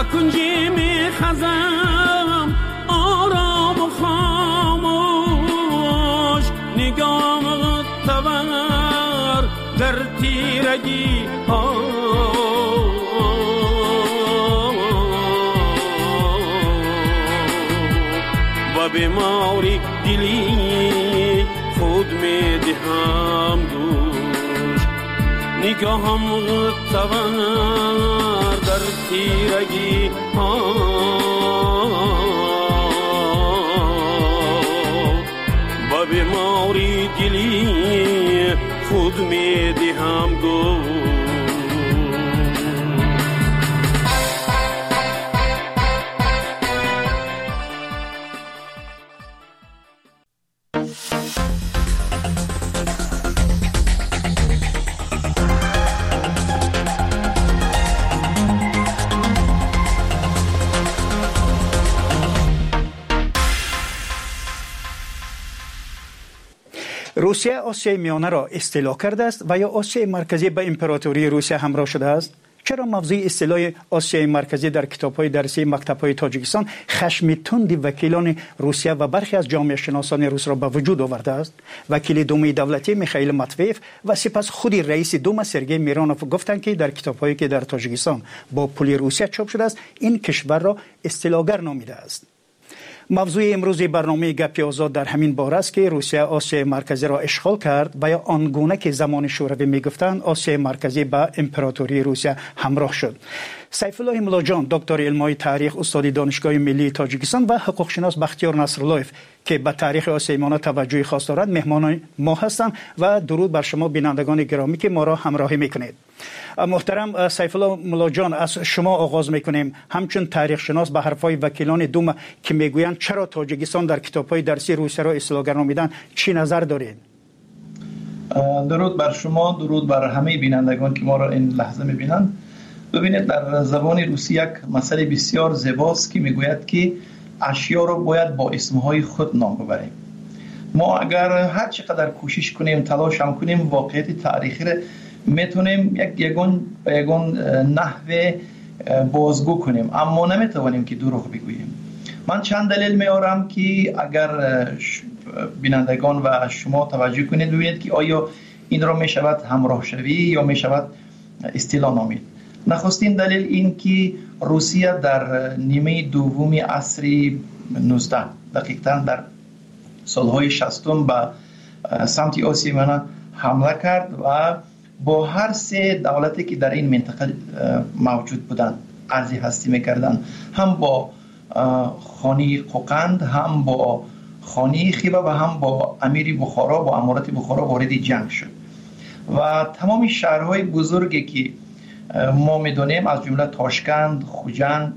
Speaker 8: کنجی می خزم آرام و خاموش نگاه تور در تیرگی ها و بیماری دلی خود می دهم دوش نگاهم تور در تیرگی ها و بیماری دلی خود می دهم دوش.
Speaker 9: روسیه آسیای میانه را استیلا کرده است و یا آسیای مرکزی به امپراتوری روسیه همراه شده است؟ چرا موضوع اصطلاح آسیای مرکزی در کتاب‌های درسی مکتب‌های تاجیکستان خشم تند وکیلان روسیه و برخی از جامعه شناسان روس را به وجود آورده است؟ وکیل دوم دولتی میخائیل ماتویف و سپس خود رئیس دوم سرگئی میرانوف گفتند که در کتاب‌هایی که در تاجیکستان با پول روسیه چاپ شده است این کشور را استیلاگر نامیده است. موضوع امروز برنامه گپی آزاد در همین باره است که روسیه آسیای مرکزی را اشغال کرد و یا آنگونه که زمان شوروی میگفتند آسیای مرکزی با امپراتوری روسیه همراه شد. سیف الله ملاجان دکتر علمای تاریخ استاد دانشگاه ملی تاجیکستان و حقوق شناس بختیار نصراللهیف که به تاریخ آسیای میانه توجه خاص دارند مهمان ما هستند و درود بر شما بینندگان گرامی که ما را همراهی میکنید. محترم سیف الله ملاجان از شما آغاز میکنیم. همچون تاریخ شناس به حرفای وکیلان دوم که میگویند چرا تاجیکستان در کتاب‌های درسی روسیه را استیلاگر نامیدن چی نظر دارید؟
Speaker 10: درود بر شما، درود بر همه بینندگان که ما را این لحظه میبینند. ببینید در زبان روسی یک مسئله بسیار زیباست که میگوید که اشیا را باید با اسمهای خود نام ببریم. ما اگر هر چقدر کوشش کنیم تلاش هم کنیم واقعیت تاریخی را میتونیم یگان نحوه بازگو کنیم اما نمیتوانیم که دروغ بگوییم. من چند دلیل میارم که اگر بینندگان و شما توجه کنید ببینید که آیا این را میشود همراه شوی یا میشود استیلا نامید. نخستین دلیل این که روسیه در نیمه دوم عصر 19 دقیقاً در سالهای 60 به سمت آسیای میانه حمله کرد و با هر سه دولتی که در این منطقه موجود بودند عرض هستی میکردند، هم با خانی قوقند، هم با خانی خیبه و هم با امیر بخارا با امارت بخارا وارد جنگ شد و تمام شهرهای بزرگی که ما میدونیم از جمله تاشکند، خوجند،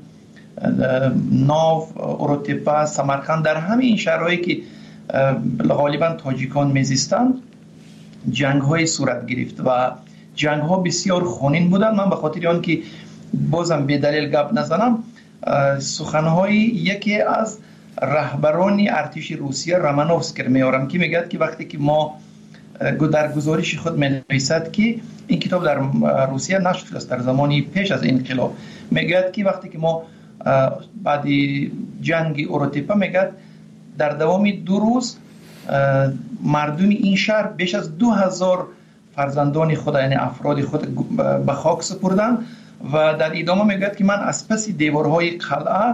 Speaker 10: ناو، اروتپا، سمرقند، در همه این شهرهایی که غالبا تاجیکان میزیستند جنگ های صورت گرفت و جنگ ها بسیار خونین بودند. من به خاطر آن که بازم به دلیل گپ نزنم سخنهای یکی از رهبران ارتش روسیه رامانوفسکی میارم که میگه که وقتی که ما در گزارش خود می‌نویسد که این کتاب در روسیه نشر شده است در زمانی پیش از انقلاب، میگه که وقتی که ما بعد جنگ اروتپا میگه در دوام 2 روز مردم این شهر بیش از 2000 فرزندان خود یعنی افراد خود به خاک سپردند و در ادامه میگه که من از پس دیوارهای قلعه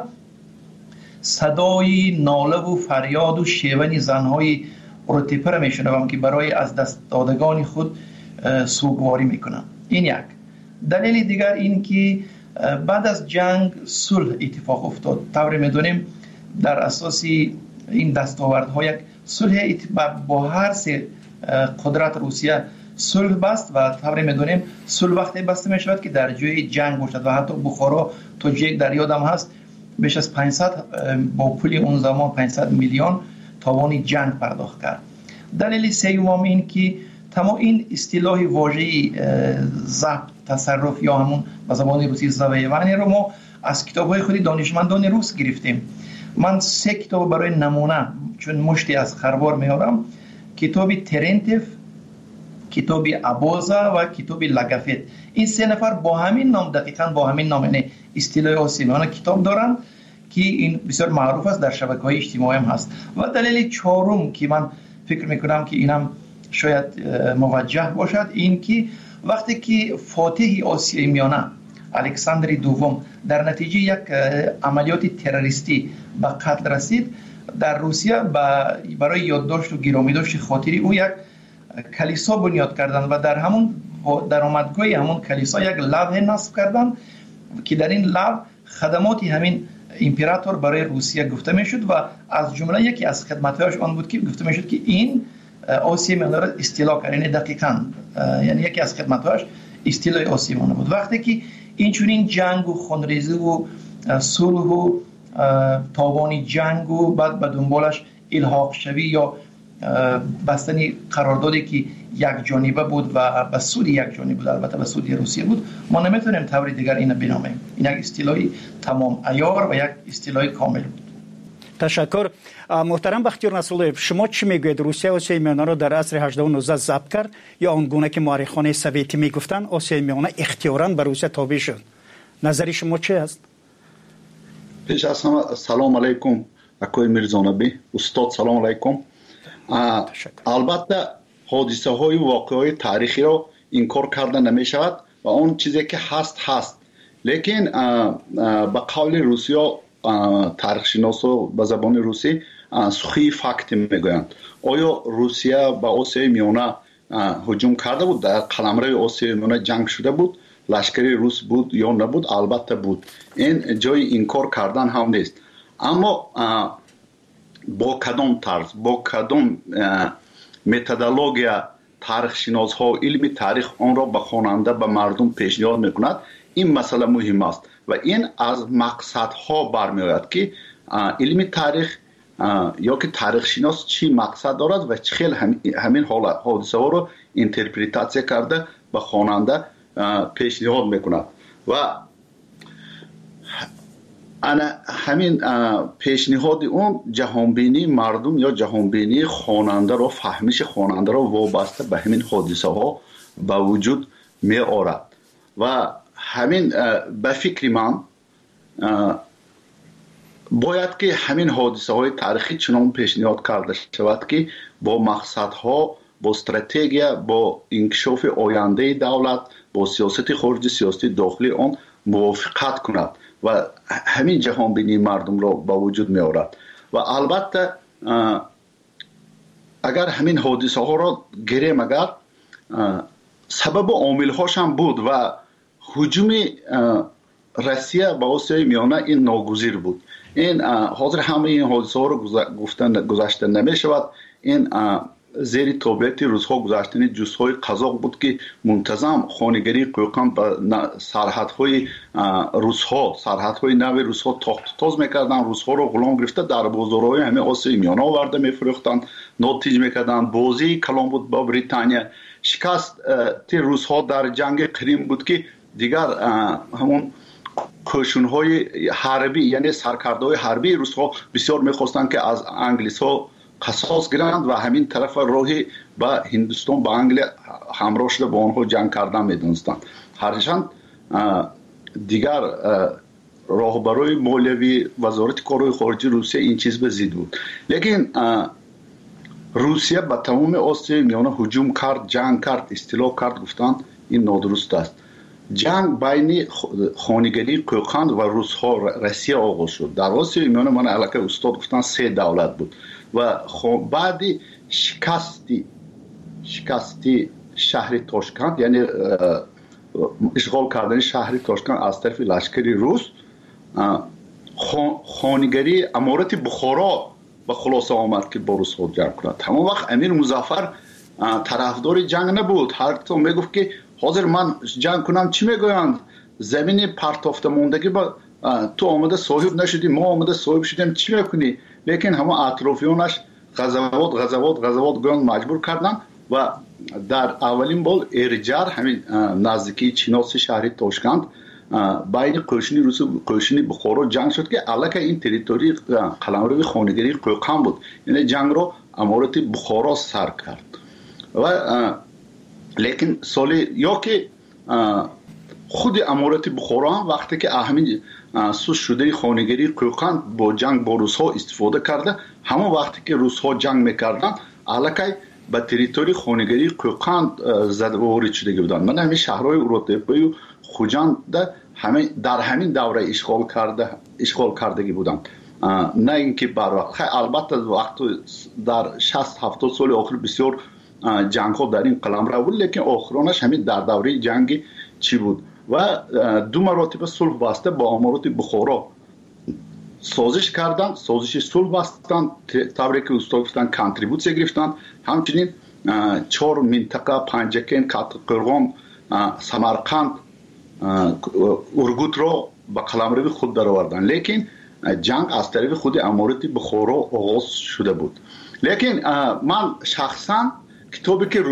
Speaker 10: صدای ناله و فریاد و شیون زنهای اروتپا را میشنوم که برای از دست دادگان خود سوگواری میکنم. این یک دلیل. دیگر این که بعد از جنگ صلح اتفاق افتاد. طوری میدونیم در اساس این دستاوردها یک صلح با هر سه قدرت روسیه صلح بست و طوری میدونیم صلح وقتی بسته میشود که در جای جنگ باشد و حتی بخارا تو جیک در یادم هست بیش از 500 با پول اون زمان 500 میلیون تاوان جنگ پرداخت کرد. دلیل سوم این که تمام این اصطلاح واژه ضبط تصرف یا همون به زبان روسی زویوانی رو ما از کتاب‌های خود دانشمندان روس گرفتیم. من 3 کتاب برای نمونه چون مشتی از خروار میارم. کتاب ترنتیف کتاب ابوزا و کتاب لگافت. این سه نفر با همین نام، دقیقاً با همین نام، یعنی اصطلاح آسیای میانه کتاب دارن که این بسیار معروف است، در شبکه‌های اجتماعی هم هست. و دلیل چهارم که من فکر میکنم که اینم شاید موجه باشد، این که وقتی که فاتح آسیای میانه الکساندر دوم در نتیجه یک عملیات تروریستی به قتل رسید، در روسیه برای یادداشت و گرامیداشت خاطری او یک کلیسا بنیاد کردند و در همون درآمدگاه همون کلیسا یک لوح نصب کردند که در این لوح خدمات همین امپراتور برای روسیه گفته میشد و از جمله یکی از خدماتش آن بود که گفته میشد که این آسیای میانه را استیلا کرد. یعنی دقیقاً یعنی یکی از خدماتش استیلای آسیای میانه بود. وقتی که این چنین جنگ و خونریزی و صلح و تاوان جنگ و بعد به دنبالش الحاق شوی یا بستن قراردادی که یک جانبه بود و به سود یک جانبه بود، البته به سود روسیه بود، ما نمیتونیم طور دیگر اینو بنامیم. این یک اصطلاحی تمام عیار و یک اصطلاحی کامل بود.
Speaker 9: تشکر. محترم بختیار نصرالله، شما چی میگوید؟ روسیه آسیای میانه را در عصر 18 و 19 ضبط کرد یا آنگونه که مورخان سوویتی میگفتن آسیای میانه اختیاراً به روسیه تابع شد؟ نظر شما چی است؟
Speaker 11: پیش از همه سلام علیکم اکوی میرزانبی استاد، سلام علیکم. البته حادثه های واقعی تاریخی را انکار کرده نمی شود و اون چیزی که هست، لیکن به قول روسیا تاریخ شناسا به زبان روسی سخی فکت میگویند. آیا روسیه به آسیای میانه هجوم کرده بود؟ در قلمرو آسیای میانه جنگ شده بود؟ لشکری روس بود یا نبود؟ البته بود. این جای انکار کردن هم نیست. اما با کدام طرز، با کدام متدولوژیا تاریخ شناس ها علم تاریخ آن را به خواننده، به مردم پیشنهاد میکند، این مسئله مهم است و این از مقصد ها برمی آید که علم تاریخ یا که تاریخ شناس چی مقصد دارد و چه همین حادثه ها را اینترپریتاسیون کرده به خواننده پیشنهاد میکند و همین پیشنهاد اون جهانبینی مردم یا جهانبینی خواننده را، فهمش خواننده را وابسته به همین حادثه ها به وجود می آورد و همین به فکر من باید که همین حادثه های تاریخی چنان پیشنهاد کرده شود که با مقصد ها، با استراتژی، با انکشاف آینده دولت، با سیاست خارجی، سیاست داخلی آن موافقت کند و همین جهان بینی مردم را به وجود می آورد. و البته اگر همین حادثه ها را گیریم، اگر سبب و عامل هاش هم بود و هجوم روسیه به آسیای میانه این ناگزیر بود. این حاضر همه این حادثه ها را گذاشته نمی شود. این زیر تابعیت روزها گذاشتن جزهای قزاق بود که منتظم خانگری قوقان به سرحدهای روزها، سرحدهای نو روزها تاخت تاز میکردن، روزها رو غلام گرفته در بازارهای همه آسیای میانه آورده میفروختن، ناتیج میکردن. بازی کلام بود با بریتانیا. شکست روزها در جنگ کریم بود که دیگر همون کوشش‌های حربی، یعنی سرکردهای حربی روزها بسیار میخواستند که از انگلیس ها قصاص گیرند و همین طرف راهی به هندوستان، به انگلیس همراه شده با آنها جنگ کردن میدونستند. هرچند دیگر راهبرای مولوی وزارت کارهای خارجی روسیه این چیز به ضد بود، لیکن روسیه به تمام آسیای میانه هجوم کرد، جنگ کرد، استیلا کرد. گفتند این نادرست است. جنگ بین خانگری قوقند و روسیه آغاز شد. در آسیای میانه من علاقه استاد گفتن 3 دولت بود و بعد شکستی شهر تاشکند، یعنی اشغال کردن شهر تاشکند از طرف لشکری روس، خانگری امارت بخارا به خلاصه آمد که با روس جنگ کند. همون وقت امیر مظفر طرفدار جنگ نبود. هر کس میگفت که حاضر من جنگ کنم، چی میگویند؟ زمین پرتافته موندگی با تو آمده صاحب نشدی، ما آمده صاحب شدیم، چی میکنی؟ لیکن همه اطرافیانش غزوات گویان مجبور کردن و در اولین بار ارجار همین نزدیکی چیناس شهری تاشکند بین قوشنی روس و قوشنی بخارا جنگ شد که علاقه این تریتوری قلمرو خانگری قوقان بود. یعنی جنگ رو امارت بخارا سر کرد و لیکن سال یا که خود امارت بخارا هم وقتی که همین سوس شده خانگری قوقند با جنگ با روس ها استفاده کرده، همون وقتی که روس ها جنگ میکردن علکه به تریتوری خانگری قوقند زده وارد شده بودن. من همین شهرهای اورودپایی و خوجند در همین دوره اشغال کردگی بودن، نه اینکه بر وقت. البته وقت در 60-70 سال آخر بسیار جنگ ها در این قلمرو بود، لیکن آخرانش همین در دوره جنگ چی بود و 2 مراتب صلح بسته با امارات بخارا سازش کردن، سازش صلح بستن، طوری که استاد گفتن کانتریبوت گرفتن. همچنین 4 منطقه پنجکین، قرغام، سمرقند، ارگوت را به قلمرو خود درآوردن. لیکن جنگ از طریق خود امارات بخارا آغاز شده بود. لیکن من شخصا کتابی که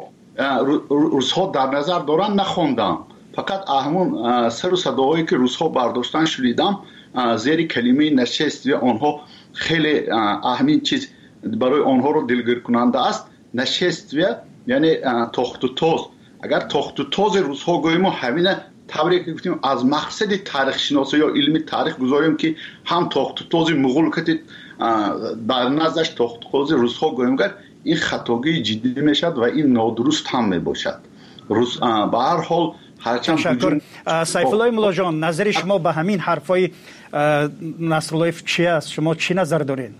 Speaker 11: روس ها در نظر دارن نخوندم، فقط همون سر و صداهایی که روس ها برداشتن شنیدم. زیر کلمه نشست و آنها خیلی اهمین چیز برای آنها رو دلگیر کننده است. نشست و یعنی تخت و تاز. اگر تخت و تاز روس ها گوییم همین طوری که گفتیم از مقصد تاریخ شناسی یا علم تاریخ گذاریم که هم تخت و تاز مغول که در نزدش تخت و تاز روس ها گوییم کرد، این خطاگی جدی میشد و این نادرست هم میباشد. روس به هر حال
Speaker 9: تشکر. سیف الله مولا جان، نظر شما به همین حرفای نصرالله چی است؟ شما چی نظر دارین؟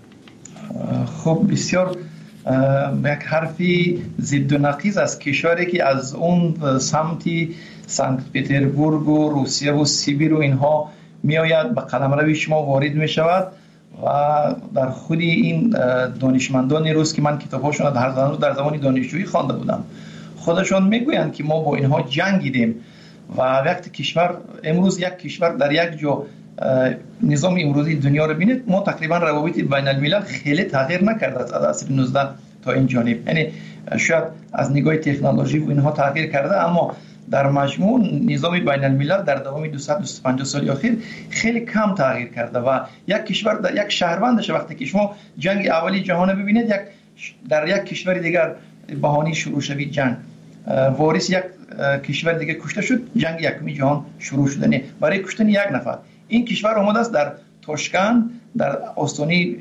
Speaker 10: خب بسیار یک حرفی ضد و نقیض است. کشوری که از اون سمتی سنت پترزبورگ و روسیه و سیبیر و اینها میآید به قلمرو شما وارد می شود و در خود این دانشمندان روس که من کتاب‌هاشون در زمان دانشجویی خوانده بودم، خودشون میگویند که ما با اینها جنگیدیم و وقتی کشور امروز یک کشور در یک جا نظام امروزی دنیا رو بینید، ما تقریبا روابط بین الملل خیلی تغییر نکرده از عصر 19 تا این جانب. یعنی شاید از نگاه تکنولوژی و اینها تغییر کرده، اما در مجموع نظام بین الملل در دوام 250 سال اخیر خیلی کم تغییر کرده و یک کشور در یک شهروندش وقتی که شما جنگ اولی جهان ببینید، در یک کشور دیگر بهانه شروع شوید جنگ، وارث یک کشور دیگه کشته شد، جنگ یکمی جهان شروع شده. نه برای کشتن یک نفر این کشور آمده است در تاشکند، در آستانه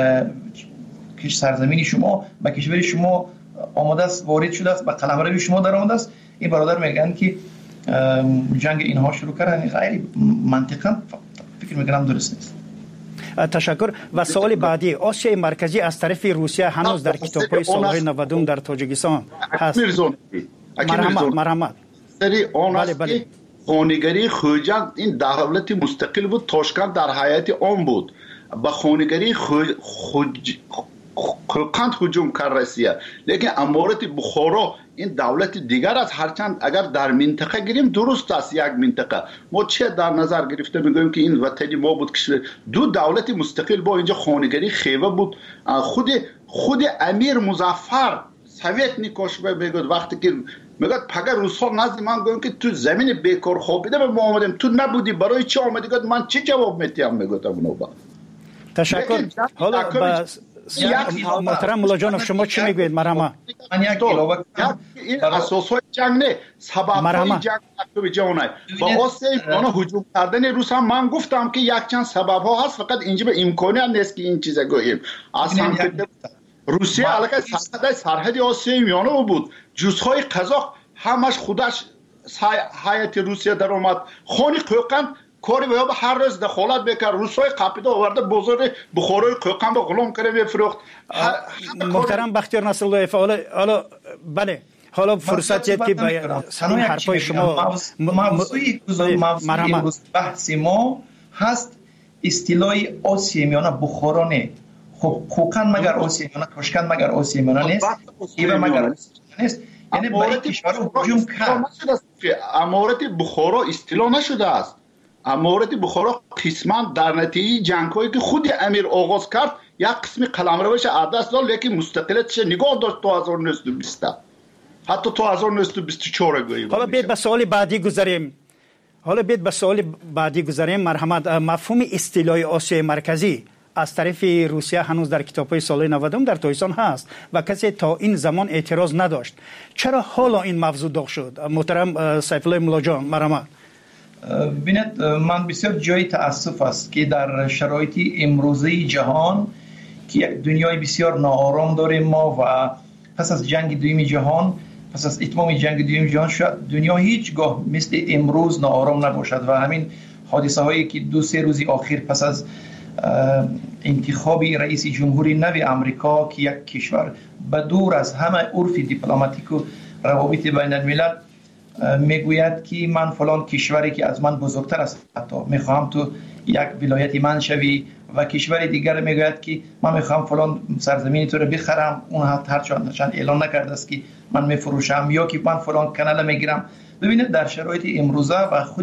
Speaker 10: سرزمین شما به کشور شما آمده است، وارد شده است، به قلمرو شما در آمده است. این برادر میگن که جنگ اینها شروع کردن، غیر منطقا فکر میکنم درست نیست.
Speaker 9: تشکر. و سوال بعدی، آسیای مرکزی از طرف روسیه هنوز در کتاب‌های سالهای 90 در تاجیکستان هست. مرحمت
Speaker 11: سری آن است که خانگری خوجند این دولت مستقل بود، تاشکند در حیات عام بود. به خانگری قند هجوم کرد روسیه، لیکن امارت بخارا این دولت دیگر است. هرچند اگر در منطقه گیریم درست است، یک منطقه ما چه در نظر گرفته میگوییم که این وطنی ما بود که 2 دولت مستقل با اینجا خانگری خیوه بود. خود امیر مظفر سویت نیکاش بگود وقتی که میگه پگه روس‌ها نزد من گفتن که تو زمین بیکار خوابیده به ما آمدیم، تو نبودی، برای چی آمدی؟ گفت من چه جواب میتیم؟ میگفتم نوبا.
Speaker 9: تشکر. حالا محترم مولا جان شما چی میگوید؟ مرحمت.
Speaker 10: من یک علاوه
Speaker 11: این اساسای جنگ نه، سبب‌های جنگ تو جهان با آسیای اونا هجوم کردن روس هم من گفتم که یک چند سبب‌ها هست، فقط اینجا به امکانی هم نیست که این چیزا گوییم. اصلا روسیه علاقه سرحد آسیای میانه بود، جزهای قزاق همش خودش هیئت روسیه در اومد. خانی قوقند کاری به هر روز دخالت بکرد، روسای قاپیدا آورده بازار بخارای قوقند به غلام کرده میفروخت.
Speaker 9: محترم بختیار نصرالله، حالا بله، حالا فرصتیه که این حرفای شما
Speaker 10: موضوعی بحث ما هست اصطلاح آسیای میانه بخارا نه. خب قوقند مگر آسیای میانه، تاشکند مگر آسیای میانه نیست، ایوه مگر آسیای نیست. یعنی برای کشور هجوم کرد.
Speaker 11: امارت بخارا اصطلاح نشده است. امارت بخارا قسما در نتیجه جنگ‌هایی که خود امیر آغاز کرد یک قسمی قلمروش عدس داد، لیکن مستقلیتش نگاه داشت تا 1920 حتی تا 1924 گوییم.
Speaker 9: حالا بیاید به سوال بعدی گذاریم. مرحمت، مفهوم اصطلاح آسیای مرکزی از طرف روسیه هنوز در کتاب‌های سال 90 در تاجیکستان هست و کسی تا این زمان اعتراض نداشت. چرا حالا این موضوع داغ شد؟ محترم سیف الله مولا جان مرحمت.
Speaker 10: ببینید من بسیار جای تأسف است که در شرایط امروزی جهان که یک دنیای بسیار ناآرام داریم ما و پس از جنگ دوم جهان، پس از اتمام جنگ دوم جهان شد دنیا هیچگاه مثل امروز ناآرام نباشد و همین حادثه هایی که 2-3 روز اخیر پس از انتخاب رئیس جمهوری نو آمریکا که یک کشور به دور از همه عرف دیپلماتیک و روابط بین الملل میگوید که من فلان کشوری که از من بزرگتر است حتی میخواهم تو یک ولایت من شوی و کشور دیگر میگوید که من میخوام فلان سرزمین تو رو بخرم، اون هرچند اعلان نکرده است که من میفروشم یا که من فلان کانال میگیرم. ببینید در شرایط امروزه و خود